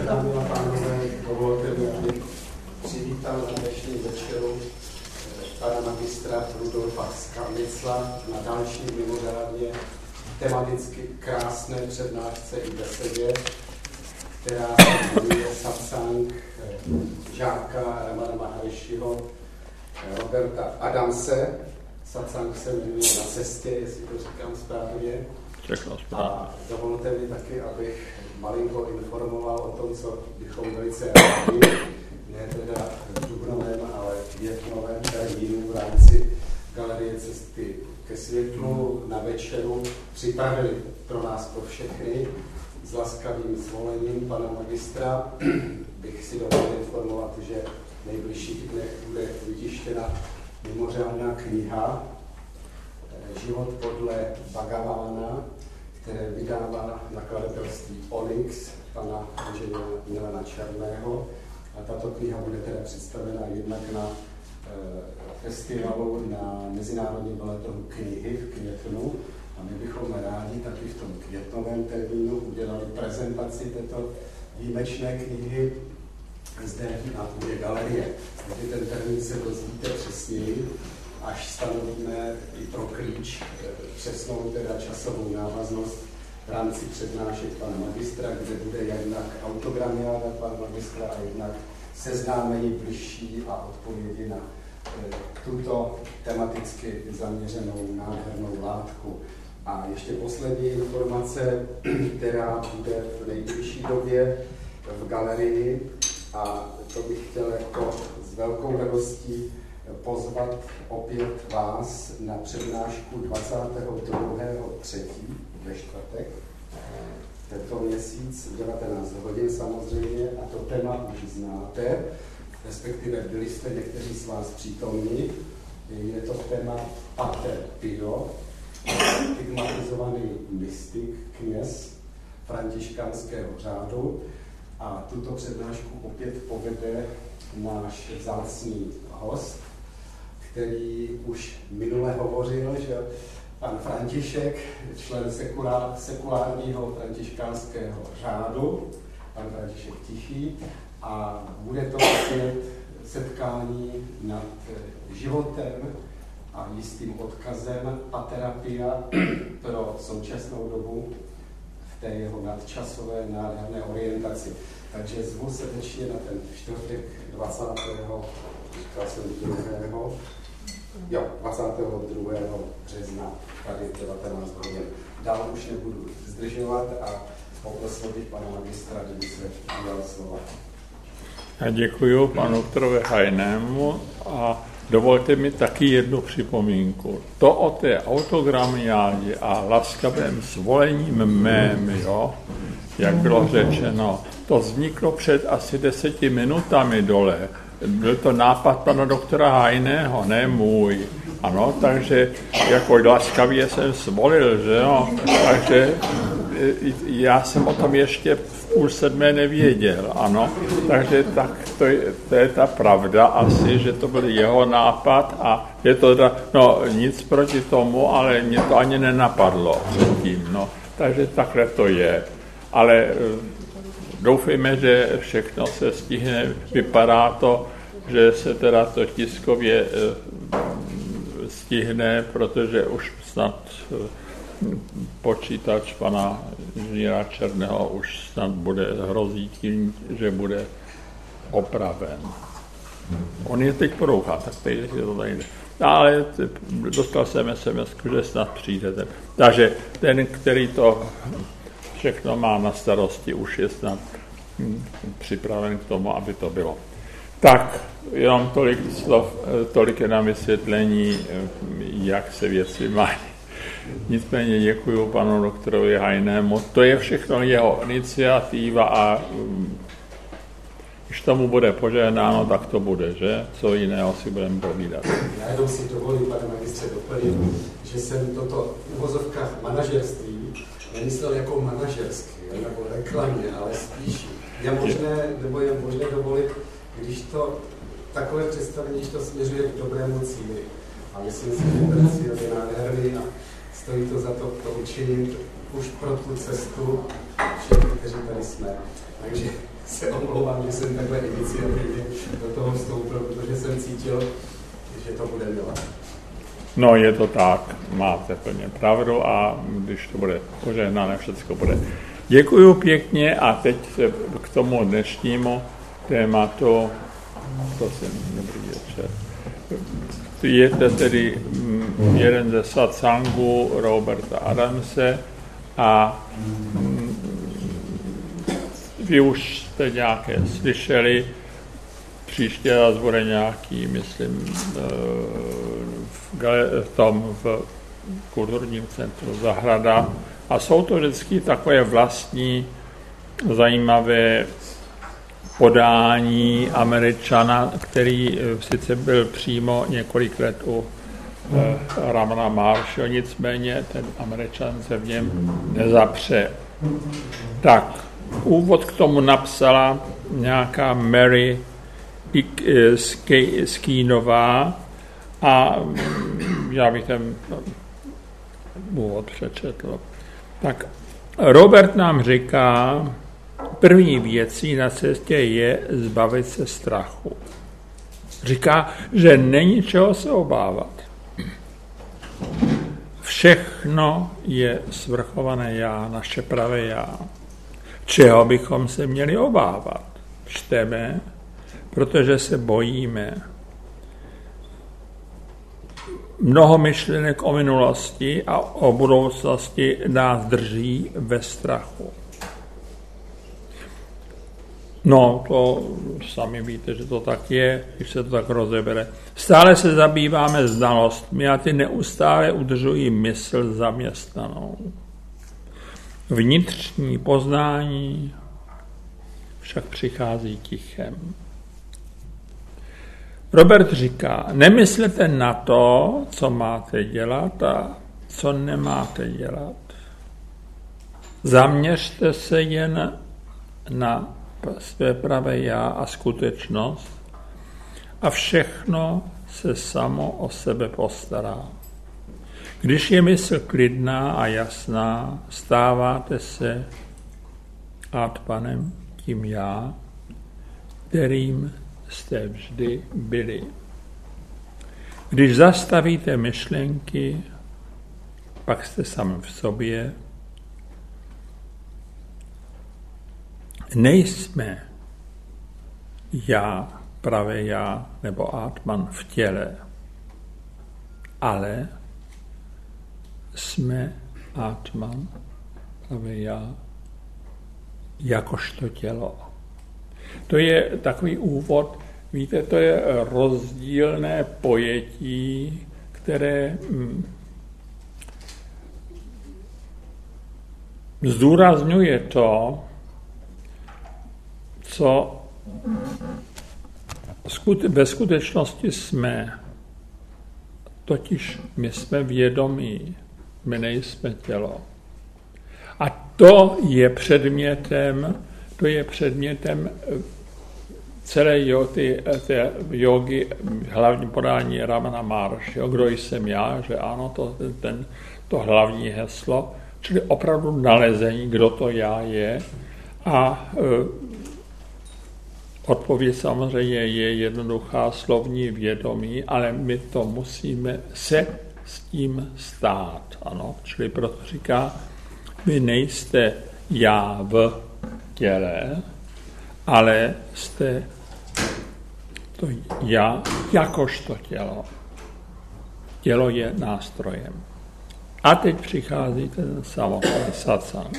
Dámy a pánové, dovolte mi, abych přivítal na dnešní večeru pana magistra Rudolfa Skarnicla na další mimořádně tematicky krásné přednášce i besedě, která se jmenuje Satsang žáka Ramana Maharishiho Roberta Adamse. Satsang se jmenuje Na cestě, jestli to říkám správně. A dovolte mi taky, abych malinko informoval o tom, co bychom velice rádi, ne teda v dubnovém, ale v květnovém termínu v rámci Galerie cesty ke světlu na večeru připravili pro nás pro všechny. S laskavým zvolením pana magistra bych si dovolil informovat, že v nejbližších dnech bude vytištěna mimořádná kniha Život podle Bhagavána, které vydává nakladatelství Onyx pana inženýra Milana Černého. A tato kniha bude teda představena jednak na festivalu na Mezinárodním veletoru knihy v květnu. A my bychom rádi taky v tom květnovém termínu udělali prezentaci této výjimečné knihy zde na půdě galerie. Takže ten termín se dozvíte přesněji, až stanovíme i pro klíč přesnou teda časovou návaznost v rámci přednášek pana magistra, kde bude jednak autogramiáda pana magistra a jednak seznámení bližší a odpovědi na tuto tematicky zaměřenou nádhernou látku. A ještě poslední informace, která bude v nejbližší době v galerii, a to bych chtěl jako s velkou radostí pozvat opět vás na přednášku 22.3. ve čtvrtek, tento měsíc, 19 hodin samozřejmě, a to téma už znáte, respektive byli jste někteří z vás přítomní. Je to téma Pater Pio, stigmatizovaný mystik, kněz františkánského řádu. A tuto přednášku opět povede náš vzácný host, který už minule hovořil, že pan František, člen sekulárního františkánského řádu, pan František Tichý, a bude to opět setkání nad životem a jistým odkazem Patera Pia pro současnou dobu v té jeho nadčasové nádherné orientaci. Takže zvu srdečně na ten čtvrtek 22. března, tady 19 hodin. Dál už nebudu zdržovat a poprosil bych pana magistra, kdyby se udělal slova. Já děkuji panu doktorovi Hajnému a dovolte mi taky jednu připomínku. To o té autogramiádě a laskavém zvolením mém, jak bylo řečeno, to vzniklo před asi 10 minutami dole. Byl to nápad pana doktora Hajného, ne můj. Ano, takže jako laskavě jsem zvolil, že jo. Takže já jsem o tom ještě v 6:30 nevěděl, ano. Takže tak to je ta pravda asi, že to byl jeho nápad a je to nic proti tomu, ale mě to ani nenapadlo předtím, no. Takže takhle to je. Ale doufejme, že všechno se stihne. Vypadá to, že se teda to tiskově stihne, protože už snad počítač pana inženýra Černého už snad hrozí tím, že bude opraven. On je teď porouchá, tak teď to tady jde. Ale dostal jsem SMS, že snad přijdete. Takže ten, který to všechno má na starosti, už je snad připraven k tomu, aby to bylo. Tak, jenom tolik slov, tolik je na vysvětlení, jak se věci mají. Nicméně děkuji panu doktorovi Hajnému. To je všechno jeho iniciativa a když tomu bude požehnáno, tak to bude, že? Co jiného si budeme povídat. Já jenom si dovolím, pane magistře, doplnit, že jsem toto v uvozovkách manažerství nemyslel jako manažerský, nebo reklamně, ale spíš je možné dovolit, když to takové představení, když to směřuje k dobrému cíli. A myslím si, že ten cíl je nádherný a stojí to za to učinit už pro tu cestu všech, kteří tady jsme. Takže se omlouvám, že jsem takhle iniciativně do toho vstoupil, protože jsem cítil, že to bude milé. No, je to tak, máte plně pravdu a když to bude požehnané, všechno bude. Děkuju pěkně a teď se k tomu dnešnímu tématu, prosím, dobrý večer. Je to tedy jeden ze satsangů Roberta Adamse a vy už jste nějaké slyšeli, příště raz bude nějaký, myslím, v kulturním centru Zahrada a jsou to vždycky takové vlastní zajímavé podání Američana, který sice byl přímo několik let u Ramana Maharshiho, nicméně ten Američan se v něm nezapře. Tak, úvod k tomu napsala nějaká Mary Skeenová a já bych ten úvod přečetl. Tak Robert nám říká, první věcí na cestě je zbavit se strachu. Říká, že není čeho se obávat. Všechno je svrchované já, naše pravé já. Čeho bychom se měli obávat? Čteme, protože se bojíme. Mnoho myšlenek o minulosti a o budoucnosti nás drží ve strachu. No, to sami víte, že to tak je, když se to tak rozebere. Stále se zabýváme znalostmi a ty neustále udržují mysl zaměstnanou. Vnitřní poznání však přichází tichem. Robert říká, nemyslete na to, co máte dělat a co nemáte dělat. Zaměřte se jen na své pravé já a skutečnost a všechno se samo o sebe postará. Když je mysl klidná a jasná, stáváte se Atmanem, tím já, kterým jste vždy byli. Když zastavíte myšlenky, pak jste sami v sobě. Nejsme já, pravé já nebo Atman v těle, ale jsme Atman, pravé já, jakožto tělo. To je takový úvod, víte, to je rozdílné pojetí, které zdůrazňuje to, co ve skutečnosti jsme. Totiž my jsme vědomí, my nejsme tělo. A to je předmětem celé té jogy, hlavní podání Ramana Maharshiho, kdo jsem já, že ano, to hlavní heslo, čili opravdu nalezení, kdo to já je. A odpověď samozřejmě je jednoduchá, slovní vědomí, ale my to musíme se s tím stát. Ano? Čili proto říká, vy nejste já v těle, ale jste to já jakožto tělo. Tělo je nástrojem. A teď přichází ten samotný satsang.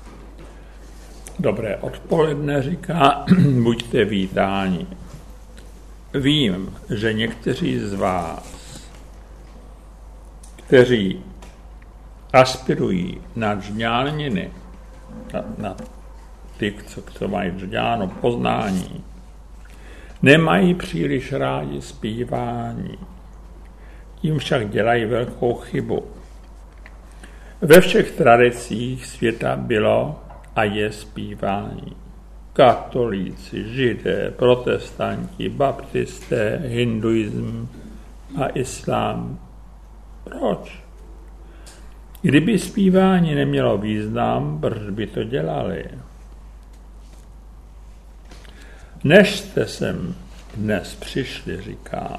Dobré odpoledne, říká, buďte vítáni. Vím, že někteří z vás, kteří aspirují na džňániny, na ty, co mají džňáno, poznání, nemají příliš rádi zpívání. Tím však dělají velkou chybu. Ve všech tradicích světa bylo a je zpívání. Katolíci, židé, protestanti, baptisté, hinduism a islám. Proč? Kdyby zpívání nemělo význam, proč by to dělali? Než jste sem dnes přišli, říká,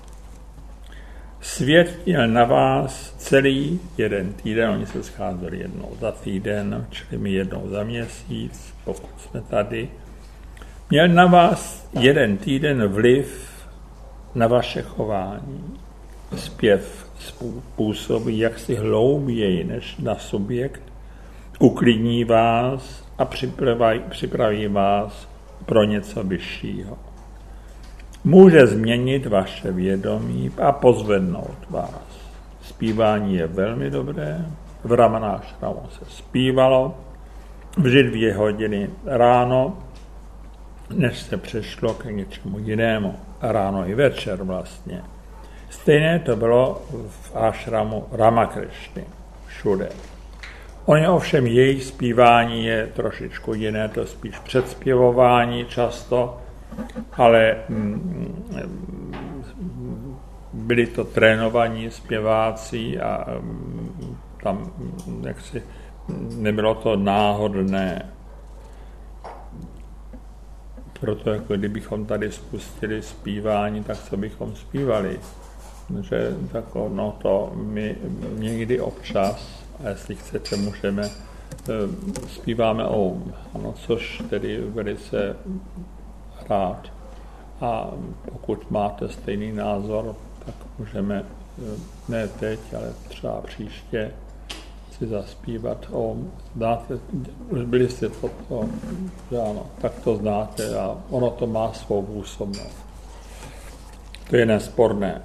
svět měl na vás celý jeden týden, oni se scházeli jednou za týden, čili my jednou za měsíc, pokud jsme tady, měl na vás jeden týden vliv na vaše chování. Zpěv působí jaksi hlouběji než na subjekt, uklidní vás a připraví vás pro něco vyššího. Může změnit vaše vědomí a pozvednout vás. Zpívání je velmi dobré, v Ramanášramu se zpívalo, vždy 2 hodiny ráno, než se přešlo k něčemu jinému. Ráno i večer vlastně. Stejné to bylo v ášramu Ramakrishny, všude. Oni ovšem, jejich zpívání je trošičku jiné, to spíš předspěvování často, ale byli to trénovaní zpěváci a tam jaksi nebylo to náhodné. Proto jako kdybychom tady spustili zpívání, tak co bychom zpívali? Že tako, no to my někdy občas, a jestli chcete, můžeme, zpíváme Om, ano, což tedy velice rád. A pokud máte stejný názor, tak můžeme, ne teď, ale třeba příště, si zaspívat Om. Znáte, už byli jste to, že ano, tak to znáte a ono to má svou působnost. To je nesporné.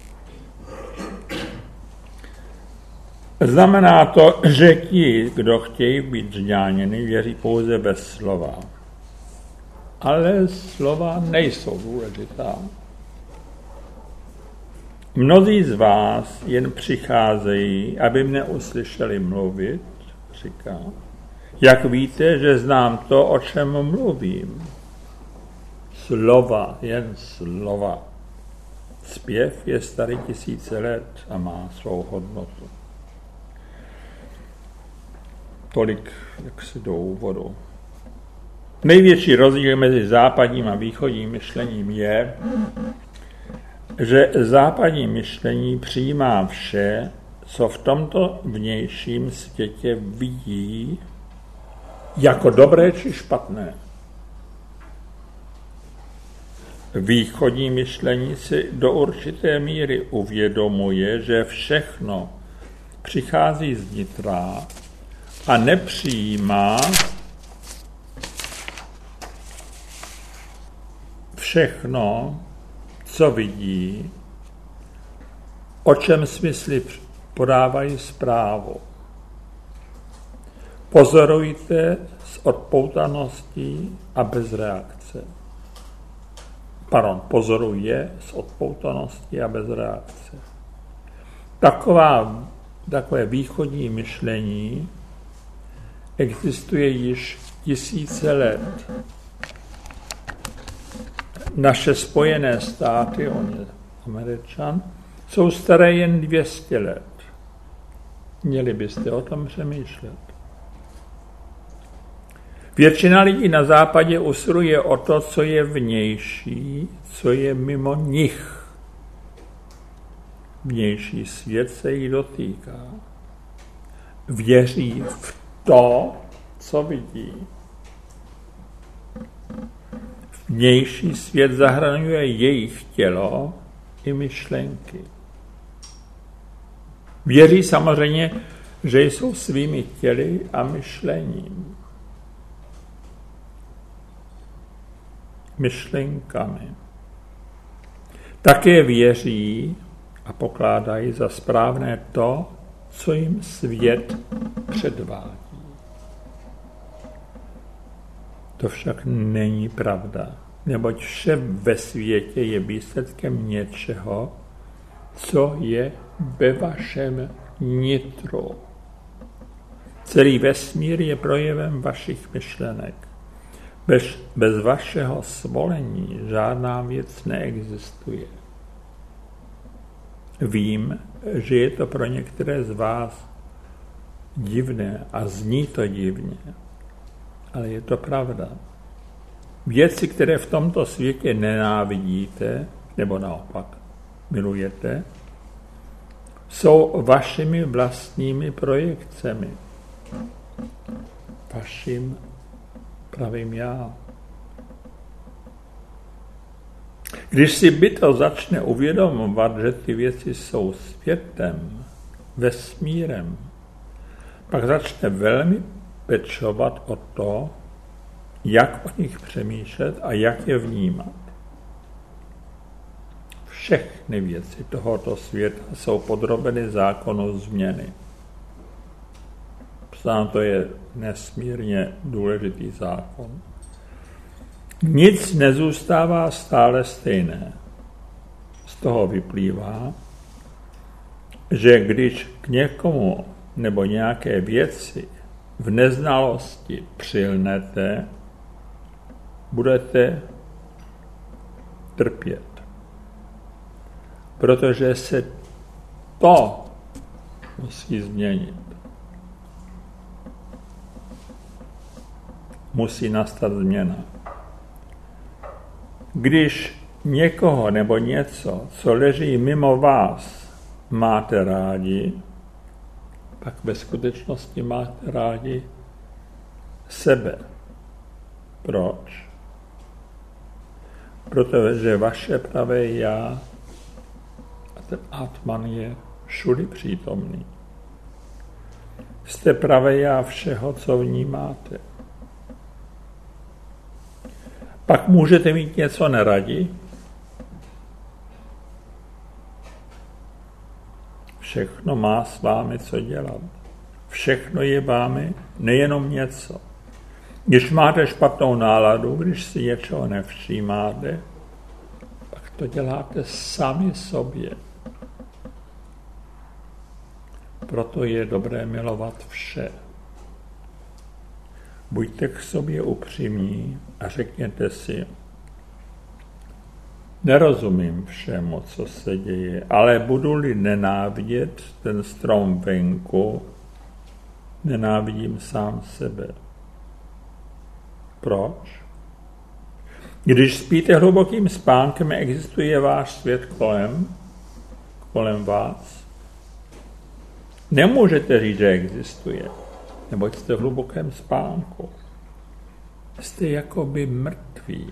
Znamená to, že ti, kdo chtějí být zdáněni, věří pouze ve slova. Ale slova nejsou důležitá. Mnozí z vás jen přicházejí, aby mne uslyšeli mluvit, říká. Jak víte, že znám to, o čem mluvím? Slova, jen slova. Zpěv je starý 1000 let a má svou hodnotu. Tolik jaksi do úvodu. Největší rozdíl mezi západním a východním myšlením je, že západní myšlení přijímá vše, co v tomto vnějším světě vidí jako dobré či špatné. Východní myšlení si do určité míry uvědomuje, že všechno přichází zvnitra a nepřijímá všechno, co vidí, o čem smysly podávají zprávu. Pozorujte s odpoutaností a bez reakce. Pozoruje s odpoutaností a bez reakce. Takové východní myšlení existuje již 1000 let. Naše Spojené státy, on je Američan, jsou staré jen 200 let. Měli byste o tom přemýšlet. Většina lidí na západě usiluje o to, co je vnější, co je mimo nich. Vnější svět se jich dotýká. Věří v to, co vidí. Vnější svět zahraňuje jejich tělo i myšlenky. Věří samozřejmě, že jsou svými těly a myšlením. Myšlenkami. Také věří a pokládají za správné to, co jim svět předvádí. To však není pravda, neboť vše ve světě je výsledkem něčeho, co je ve vašem nitru. Celý vesmír je projevem vašich myšlenek. Bez vašeho svolení žádná věc neexistuje. Vím, že je to pro některé z vás divné a zní to divně, ale je to pravda. Věci, které v tomto světě nenávidíte, nebo naopak milujete, jsou vašimi vlastními projekcemi. Vaším pravým já. Když si bytost začne uvědomovat, že ty věci jsou světem, vesmírem, pak začne velmi pečovat o to, jak o nich přemýšlet a jak je vnímat. Všechny věci tohoto světa jsou podrobeny zákonu změny. To je nesmírně důležitý zákon. Nic nezůstává stále stejné. Z toho vyplývá, že když k někomu nebo nějaké věci v neznalosti přilnete, budete trpět. Protože se to musí změnit. Musí nastat změna. Když někoho nebo něco, co leží mimo vás, máte rádi, pak ve skutečnosti máte rádi sebe. Proč? Protože vaše pravé já a ten Atman je všudy přítomný. Jste pravé já všeho, co vnímáte. Pak můžete mít něco neradi. Všechno má s vámi co dělat. Všechno je vámi, nejenom něco. Když máte špatnou náladu, když si něčeho nevšímáte, pak to děláte sami sobě. Proto je dobré milovat vše. Buďte k sobě upřímní a řekněte si, nerozumím všemu, co se děje, ale budu-li nenávidět ten strom venku, nenávidím sám sebe. Proč? Když spíte hlubokým spánkem, existuje váš svět kolem vás. Nemůžete říct, že existuje, neboť jste v hlubokém spánku. Jste jakoby mrtví.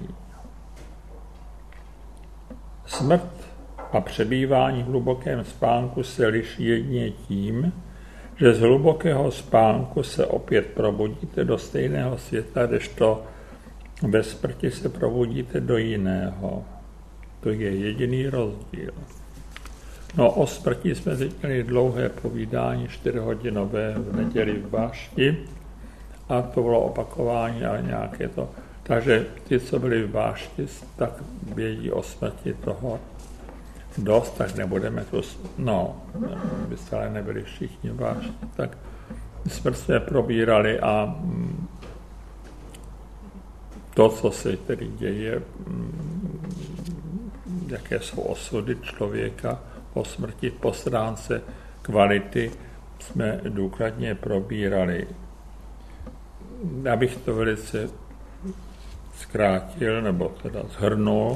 Smrt a přebývání v hlubokém spánku se liší jedině tím, že z hlubokého spánku se opět probudíte do stejného světa, kdežto ve smrti se probudíte do jiného. To je jediný rozdíl. No, o smrti jsme teď měli dlouhé povídání, 4hodinové v neděli v Bášti, a to bylo opakování, ale nějaké to. Takže ti, co byli v Bášti, tak vědí o smrti toho dost, tak nebudeme tu, byste ale nebyli všichni v Bášti, tak smrt jsme probírali a to, co se tedy děje, jaké jsou osudy člověka po smrti, po stránce kvality, jsme důkladně probírali. Já bych to velice zkrátil, nebo teda shrnul.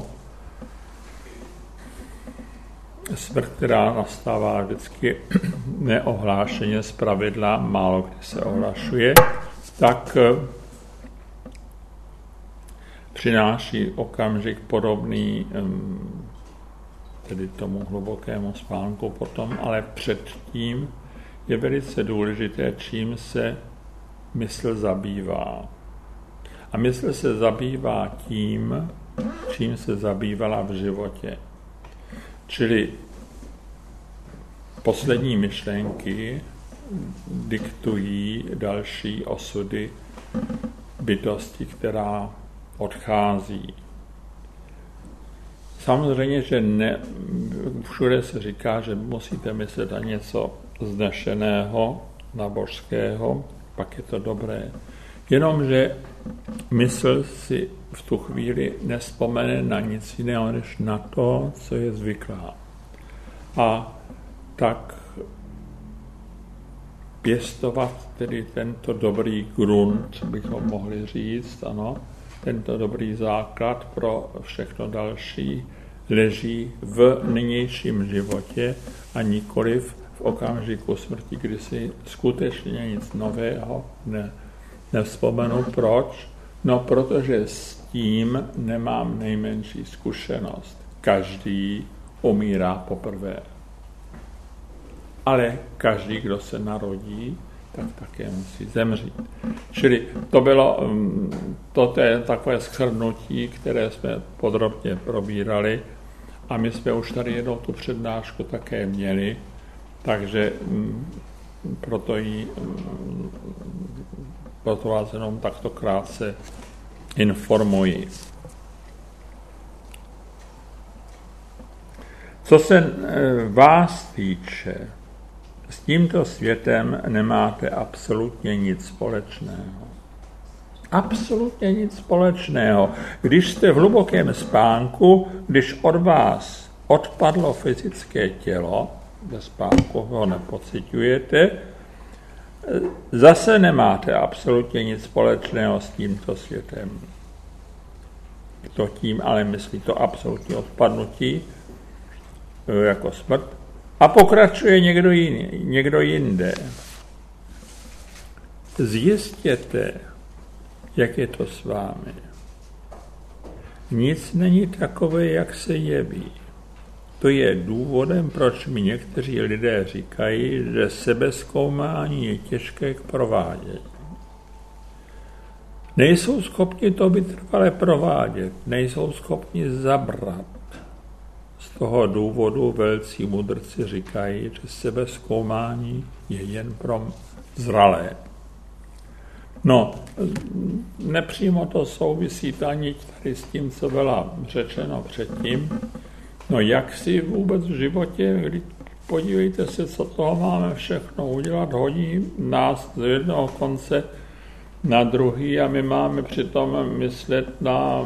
Smrt, která nastává vždycky neohlášeně z pravidla, málo kdy se ohlašuje, tak přináší okamžik podobný tedy tomu hlubokému spánku potom, ale předtím je velice důležité, čím se mysl zabývá. A mysl se zabývá tím, čím se zabývala v životě. Čili poslední myšlenky diktují další osudy bytosti, která odchází. Samozřejmě, že všude se říká, že musíte myslet na něco vznešeného, nabožského, pak je to dobré. Jenomže mysl si v tu chvíli nevzpomene na nic jiného, než na to, co je zvyklá. A tak pěstovat tedy tento dobrý grunt, bychom mohli říct, ano, tento dobrý základ pro všechno další leží v nynějším životě a nikoliv v okamžiku smrti, kdy si skutečně nic nového nevzpomenu. Proč? No, protože s tím nemám nejmenší zkušenost. Každý umírá poprvé. Ale každý, kdo se narodí, tak také musí zemřít. Čili to je takové shrnutí, které jsme podrobně probírali a my jsme už tady jednou tu přednášku také měli, takže proto vás jenom takto krátce informuji. Co se vás týče, s tímto světem nemáte absolutně nic společného. Absolutně nic společného. Když jste v hlubokém spánku, když od vás odpadlo fyzické tělo, ve spánku ho nepociťujete, zase nemáte absolutně nic společného s tímto světem. To tím ale myslí to absolutní odpadnutí, jako smrt, a pokračuje někdo jinde. Zjistěte, jak je to s vámi. Nic není takové, jak se jeví. To je důvodem, proč mi někteří lidé říkají, že sebezkoumání je těžké k provádění. Nejsou schopni to vytrvale provádět, nejsou schopni zabrat. Z toho důvodu velcí mudrci říkají, že sebezkoumání je jen pro zralé. No, nepřímo to souvisí ani tady s tím, co bylo řečeno předtím. No, jak si vůbec v životě, když podívejte se, co toho máme všechno udělat, hodí nás z jednoho konce na druhý a my máme přitom myslet na...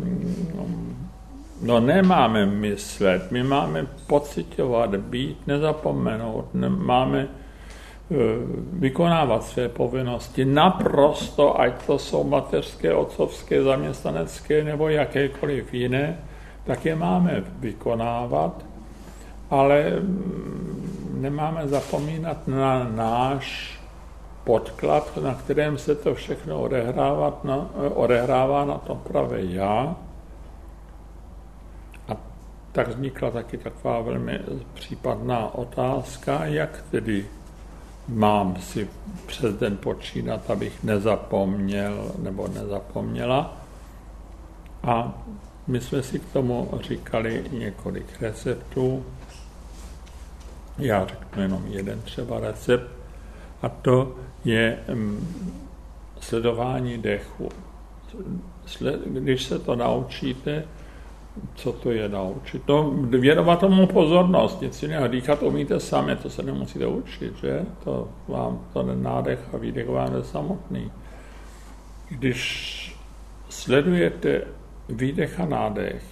No, nemáme myslet, my máme pociťovat, být, nezapomenout, máme vykonávat své povinnosti naprosto, ať to jsou mateřské, otcovské, zaměstnanecké nebo jakékoliv jiné, tak je máme vykonávat, ale nemáme zapomínat na náš podklad, na kterém se to všechno odehrává na tom pravé já. A tak vznikla taky taková velmi případná otázka, jak tedy mám si přes den počínat, abych nezapomněl nebo nezapomněla. A my jsme si k tomu říkali několik receptů. Já řeknu jenom jeden třeba recept. A to je sledování dechu. Když se to naučíte, co to je naučit? To věnovat tomu pozornost, nic jiného. Dýchat umíte sami, to se nemusíte učit, že? To vám ten nádech a výdech vám je samotný. Když sledujete výdech a nádech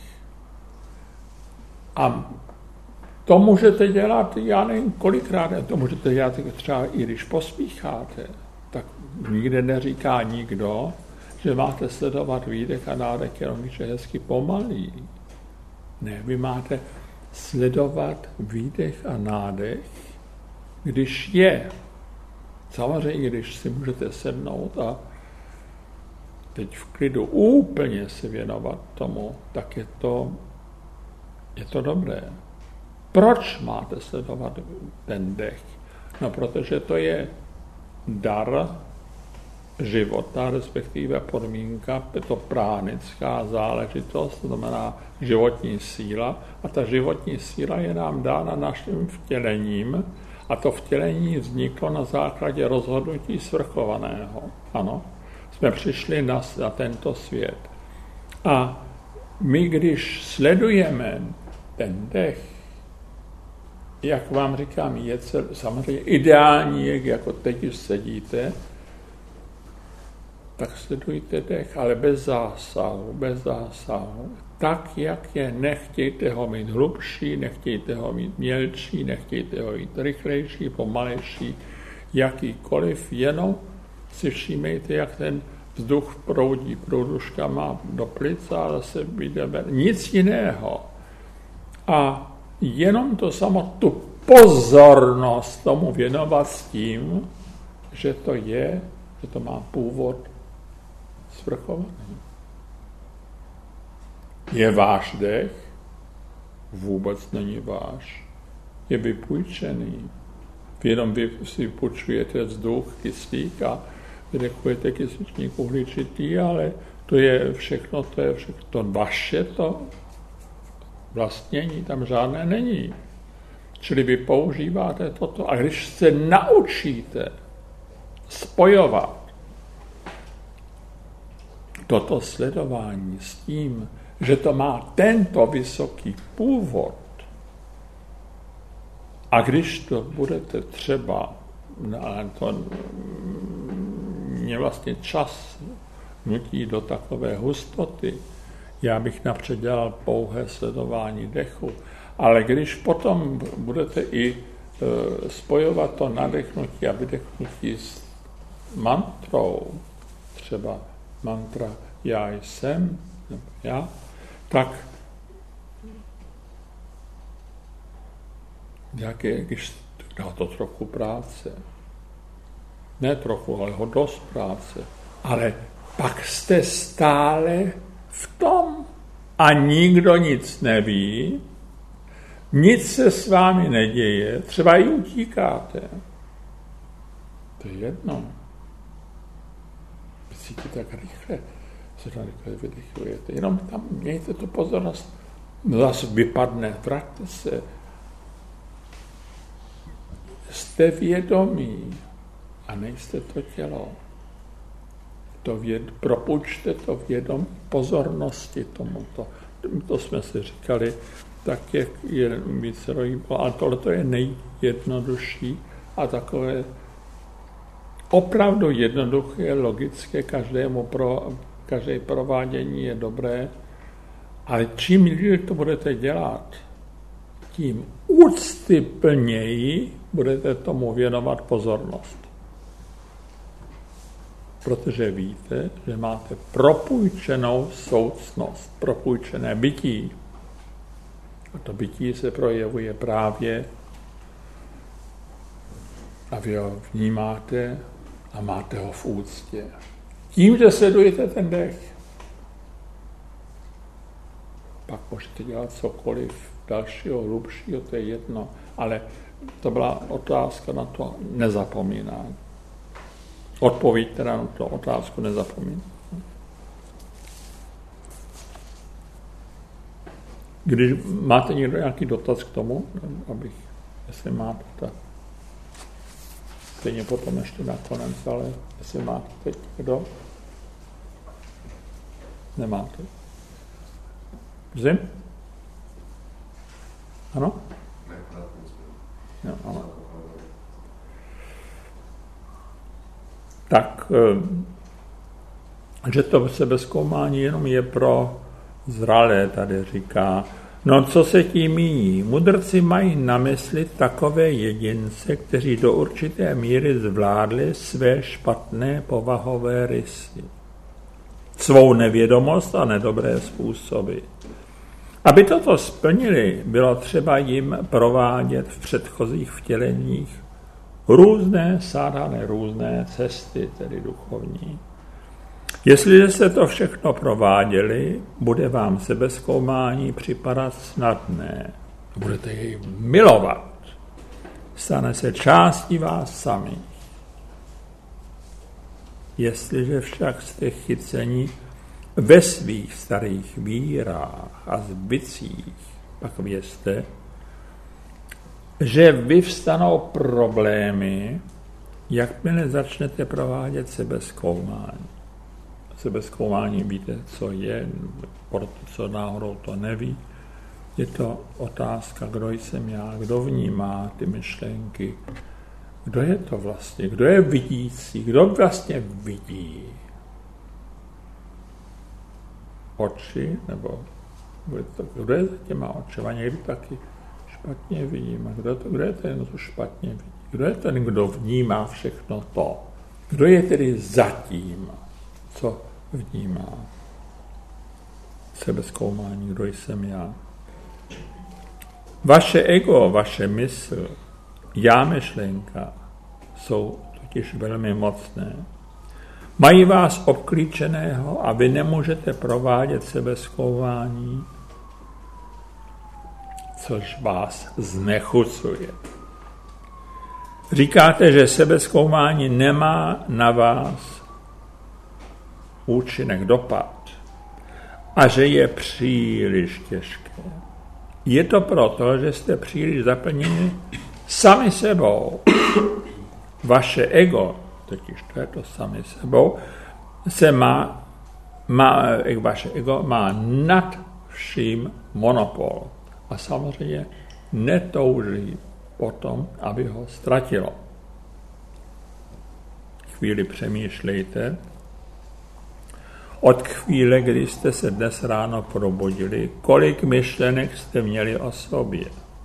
a to můžete dělat, já nevím kolikrát, to můžete dělat třeba i když pospícháte, tak nikde neříká nikdo, že máte sledovat výdech a nádech, jenom když je hezky pomalý. Ne, vy máte sledovat výdech a nádech, když je. Samozřejmě, když si můžete sednout a teď v klidu úplně se věnovat tomu, tak je to dobré. Proč máte sledovat ten dech? No, protože to je dar života, respektive podmínka, je to pránická záležitost, to znamená životní síla. A ta životní síla je nám dána naším vtělením a to vtělení vzniklo na základě rozhodnutí svrchovaného. Ano, jsme přišli na tento svět. A my, když sledujeme ten dech, jak vám říkám, je samozřejmě ideální, jako teď už sedíte, tak sledujte dech, ale bez zásahu. Tak, jak je, nechtějte ho mít hlubší, nechtějte ho mít mělčí, nechtějte ho mít rychlejší, pomalejší, jakýkoliv, jenom si všímejte, jak ten vzduch proudí průduškama do plic a zase vyjde ven. Nic jiného. A jenom to samo, tu pozornost tomu věnovat s tím, že to má původ svrchovaný. Je váš dech? Vůbec není váš. Je vypůjčený. Jenom vy si vypůjčujete vzduch, kyslík a vydechujete kysličník uhličitý, ale to je všechno to vaše, to vlastnění tam žádné není. Čili vy používáte toto. A když se naučíte spojovat toto sledování s tím, že to má tento vysoký původ, a když to budete třeba, to mě vlastně čas nutí do takové hustoty, já bych napřed dělal pouhé sledování dechu, ale když potom budete i spojovat to nadechnutí a vydechnutí s mantrou, třeba mantra já jsem, nebo já, tak když dá to trochu práce, ne trochu, ale ho dost práce, ale pak jste stále v tom a nikdo nic neví, nic se s vámi neděje, třeba i utíkáte. To je jedno. Vy cítíte tak rychle, se tam rychle vydechujete. Jenom tam mějte tu pozornost. Zase vypadne, vraťte se. Jste vědomí a nejste to tělo. Propůjčte to vědomí pozornosti tomuto. To jsme si říkali, tak jak je více rojíblo, ale tohle je nejjednodušší a takové opravdu jednoduché, logické, každé provádění je dobré, ale čím díl to budete dělat, tím úctyplněji budete tomu věnovat pozornost. Protože víte, že máte propůjčenou soucnost, propůjčené bytí. A to bytí se projevuje právě a vy ho vnímáte a máte ho v úctě. Tím, že sledujete ten dech, pak můžete dělat cokoliv dalšího, hlubšího, to je jedno, ale to byla otázka na to nezapomínání. Odpověď teda na tu otázku nezapomínání. Když máte někdo nějaký dotaz k tomu, jestli máte, tak stejně potom ještě nakonec, ale jestli máte teď kdo? Nemáte. Zim? Ano? No, ano. Tak, že to sebezkoumání jenom je pro zralé, tady říká. No, co se tím míní? Mudrci mají na mysli takové jedince, kteří do určité míry zvládli své špatné povahové rysy, svou nevědomost a nedobré způsoby. Aby toto splnili, bylo třeba jim provádět v předchozích vtěleních různé sadhany, různé cesty, tedy duchovní. Jestliže se to všechno prováděli, bude vám sebezkoumání připadat snadné. Budete jej milovat. Stane se částí vás samých. Jestliže však jste chyceni ve svých starých vírách a zbytcích, pak vězte, že vyvstanou problémy, jakmile začnete provádět sebezkoumání. Sebezkoumání víte, co je, pro to, co náhodou to neví. Je to otázka, kdo jsem já, kdo vnímá ty myšlenky, kdo je to vlastně, kdo je vidící, kdo vlastně vidí. Oči, nebo kdo je za těma očima, někdy taky špatně vidím. Kdo je ten, kdo špatně vidí? Kdo je ten, kdo vnímá všechno to? Kdo je tedy zatím? co vnímá. Sebezkoumání, kdo jsem já. Vaše ego, vaše mysl, já myšlenka jsou totiž velmi mocné. Mají vás obklíčeného a vy nemůžete provádět sebezkoumání, což vás znechucuje. Říkáte, že sebezkoumání nemá na vás účinek, dopad a že je příliš těžké. Je to proto, že jste příliš zaplněni sami sebou. Vaše ego, totiž to je to sami sebou, vaše ego má nad vším monopol. A samozřejmě netouží potom, aby ho ztratilo. Chvíli přemýšlejte. Od chvíle, kdy jste se dnes ráno probudili, kolik myšlenek jste měli o sobě.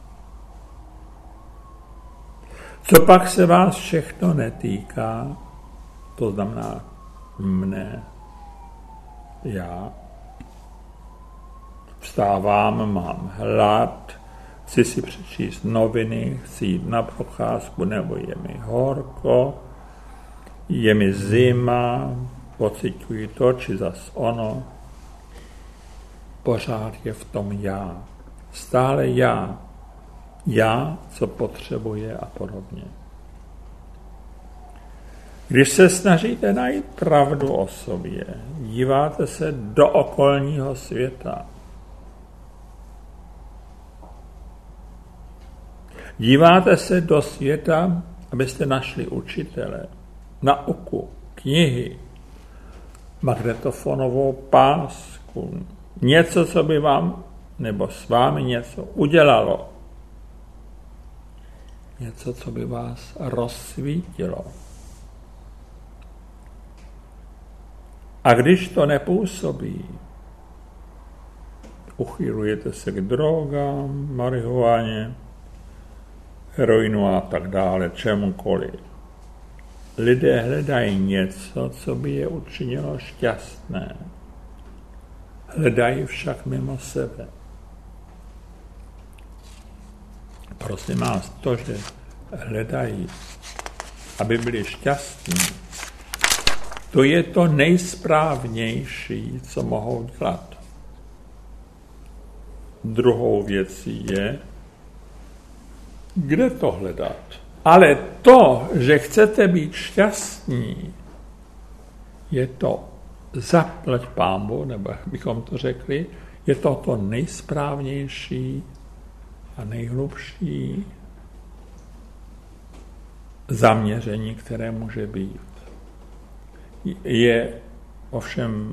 Co pak se vás všechno netýká, to znamená mne, já. Vstávám, mám hlad, chci si přečíst noviny, chci jít na procházku, nebo je mi horko, je mi zima, pociťuji to, či zas ono. Pořád je v tom já. Stále já. Já, co potřebuje a podobně. Když se snažíte najít pravdu o sobě, díváte se do okolního světa. Díváte se do světa, abyste našli učitele, nauku, knihy, magnetofonovou pásku, něco, co by vám nebo s vámi něco udělalo. Něco, co by vás rozsvítilo. A když to nepůsobí, uchylujete se k drogám, marihuaně, heroinu a tak dále, čemukoliv. Lidé hledají něco, co by je učinilo šťastné. Hledají však mimo sebe. Prosím vás, to, že hledají, aby byli šťastní, to je to nejsprávnější, co mohou dělat. Druhou věcí je, kde to hledat. Ale to, že chcete být šťastní, je to zaplať pánbu, nebo jak bychom to řekli, je to nejsprávnější a nejhlubší zaměření, které může být. Je ovšem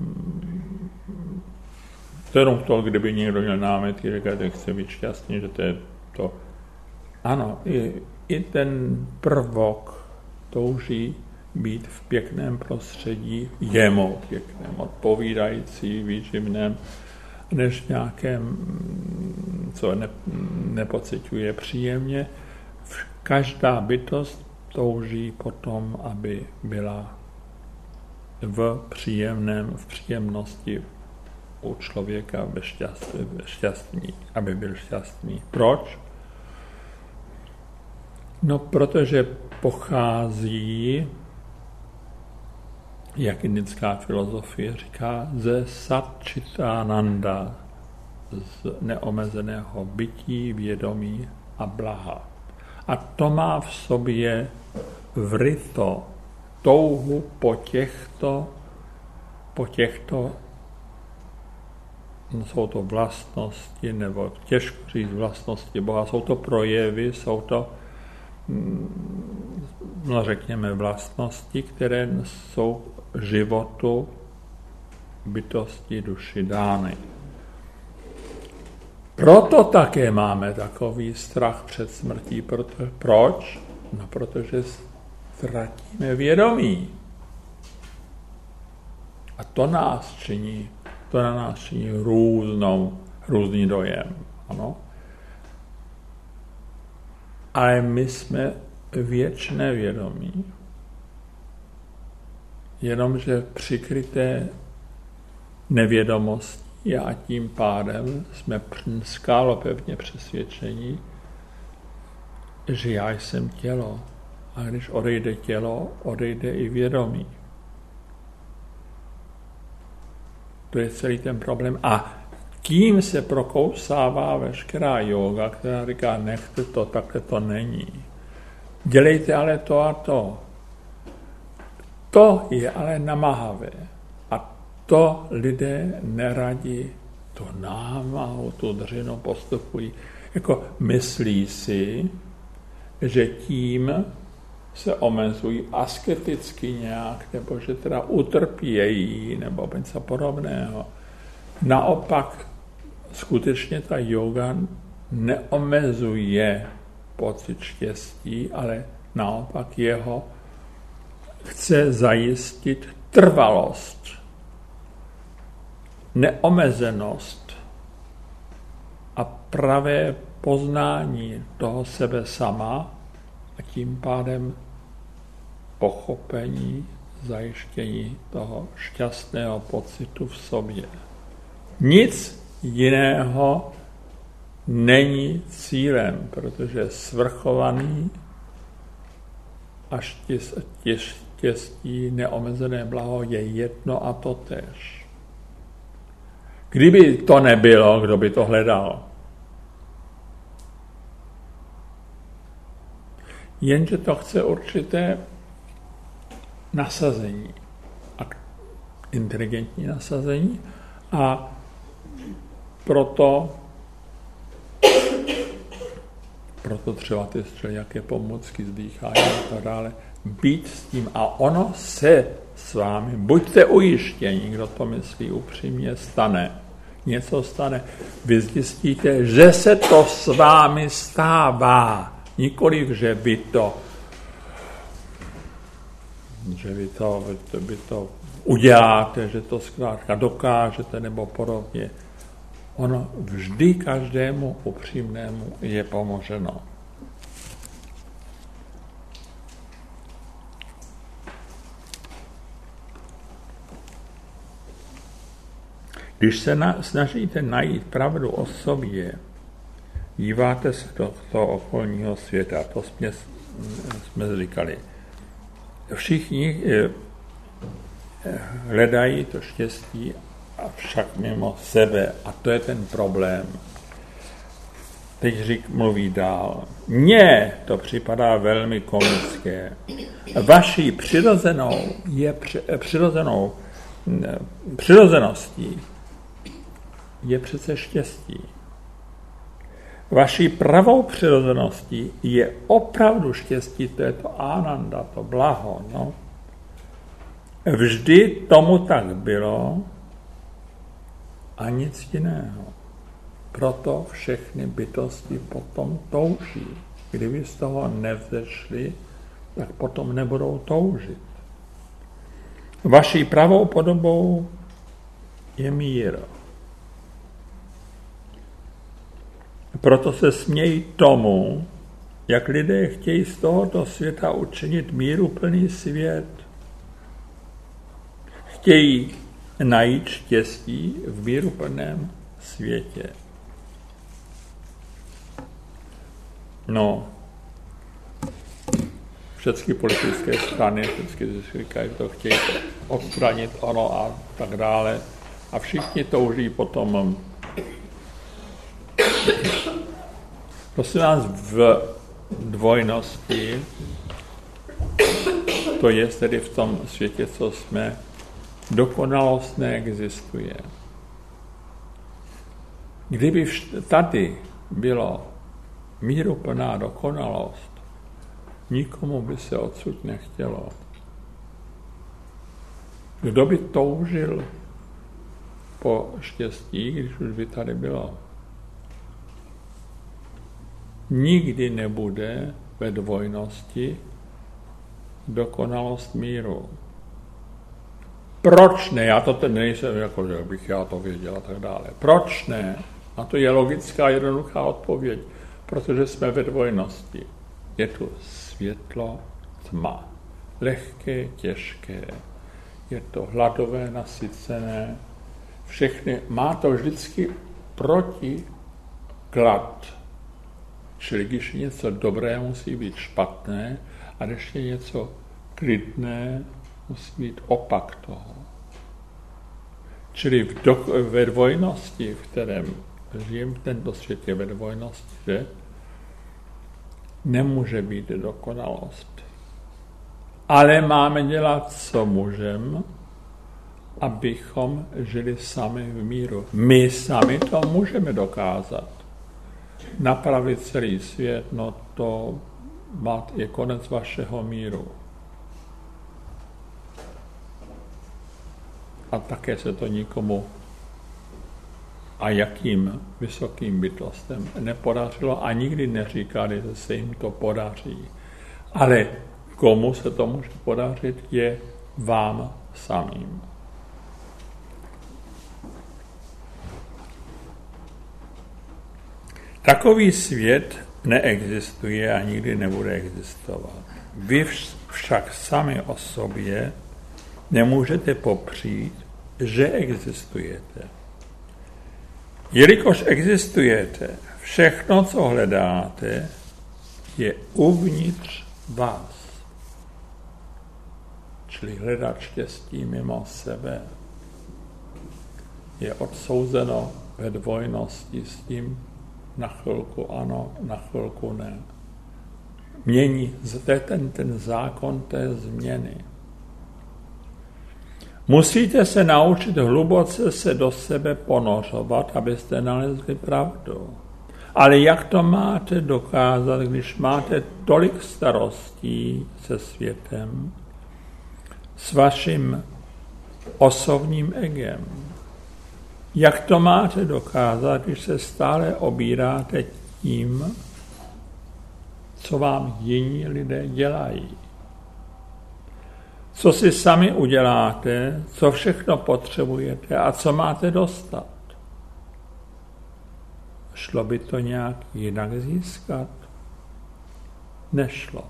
to jenom to, kdyby někdo měl námitky, říkat, že chce být šťastný, že to je to. Ano, i ten prvok touží být v pěkném prostředí, jemu pěkném, odpovídající, výživném, než nějakém, co nepociťuje příjemně. Každá bytost touží potom, aby byla v příjemnosti u člověka šťastný, aby byl šťastný. Proč? No, protože pochází, jak indická filozofie říká, ze Satčitananda, z neomezeného bytí, vědomí a blaha. A to má v sobě vryto touhu po těchto, jsou to vlastnosti, nebo těžko říct vlastnosti Boha, jsou to projevy, jsou to, no řekněme, vlastnosti, které jsou životu, bytosti, duši dány. Proto také máme takový strach před smrtí. Proč? No, protože ztratíme vědomí. A to na nás činí různý dojem. Ano? Ale my jsme věčné vědomí. jenomže přikryté nevědomostí a tím pádem jsme skálopevně přesvědčení, že já jsem tělo. A když odejde tělo, odejde i vědomí. To je celý ten problém. A tím se prokousává veškerá jóga, která říká, nechte to, takhle to není. Dělejte ale to a to. To je ale namáhavé. A to lidé neradi tu námahu, tu dřinu postupují. Jako myslí si, že tím se omezují asketicky nějak, nebo že teda utrpějí, nebo něco podobného. Naopak skutečně ta yoga neomezuje pocit štěstí, ale naopak jeho chce zajistit trvalost, neomezenost a pravé poznání toho sebe sama a tím pádem pochopení, zajištění toho šťastného pocitu v sobě. Nic jiného není cílem, protože svrchovaný a štěstí, neomezené blaho je jedno a totéž. Kdyby to nebylo, kdo by to hledal? Jenže to chce určité nasazení, inteligentní nasazení a proto třeba ty všelijaké pomůcky s dýcháním a tak dále, být s tím a ono se s vámi, buďte ujištěni, kdo to myslí upřímně, stane. Něco stane. Vy zjistíte, že se to s vámi stává. Nikoliv, že vy to uděláte, že to zkrátka dokážete nebo podobně. Ono vždy každému upřímnému je pomoženo. Když se snažíte najít pravdu o sobě, díváte se do toho okolního světa, to jsme říkali. Všichni hledají to štěstí, avšak mimo sebe. A to je ten problém. Teď mluví dál. Mně to připadá velmi komické. Vaší přirozeností je přece štěstí. Vaší pravou přirozeností je opravdu štěstí, to je to ananda, to blaho. No. Vždy tomu tak bylo a nic jiného. Proto všechny bytosti potom touží. Kdyby z toho nevzešli, tak potom nebudou toužit. Vaší pravou podobou je mír. Proto se smějí tomu, jak lidé chtějí z tohoto světa učinit míruplný svět. Chtějí najít štěstí v míruplném světě. No, všechny politické strany vždycky říkají, že to chtějí odstranit ono a tak dále. A všichni touží potom. Prosím vás, v dvojnosti, to je tedy v tom světě, co jsme, dokonalost neexistuje. Kdyby tady bylo míruplná dokonalost, nikomu by se odsud nechtělo. Kdo by toužil po štěstí, když už by tady bylo? Nikdy nebude ve dvojnosti dokonalost míru. Proč ne? Já to teď nejsem, jako že bych já to věděl a tak dále. Proč ne? A to je logická, jednoduchá odpověď. Protože jsme ve dvojnosti. Je tu světlo, tma. Lehké, těžké. je to hladové, nasycené, všechny, má to vždycky protiklad. Čili když je něco dobré, musí být špatné, a když je něco klidné, musí být opak toho. Čili ve dvojnosti, v kterém žijeme, tento svět je ve dvojnosti, že nemůže být dokonalost. Ale máme dělat, co můžeme, abychom žili sami v míru. My sami to můžeme dokázat. Napravit celý svět, no to je konec vašeho míru. A také se to nikomu a jakým vysokým bytostem nepodařilo a nikdy neříkali, že se jim to podaří. Ale komu se to může podařit, je vám samým. Takový svět neexistuje a nikdy nebude existovat. Vy však sami o sobě nemůžete popřít, že existujete. Jelikož existujete, všechno, co hledáte, je uvnitř vás. Čili hledat štěstí mimo sebe je odsouzeno ve dvojnosti s tím, na chvilku ano, na chvilku ne. Mění ten zákon té změny. Musíte se naučit hluboce se do sebe ponořovat, abyste nalezli pravdu. Ale jak to máte dokázat, když máte tolik starostí se světem, s vaším osobním egem? Jak to máte dokázat, když se stále obíráte tím, co vám jiní lidé dělají? Co si sami uděláte, co všechno potřebujete a co máte dostat? Šlo by to nějak jinak získat? Nešlo.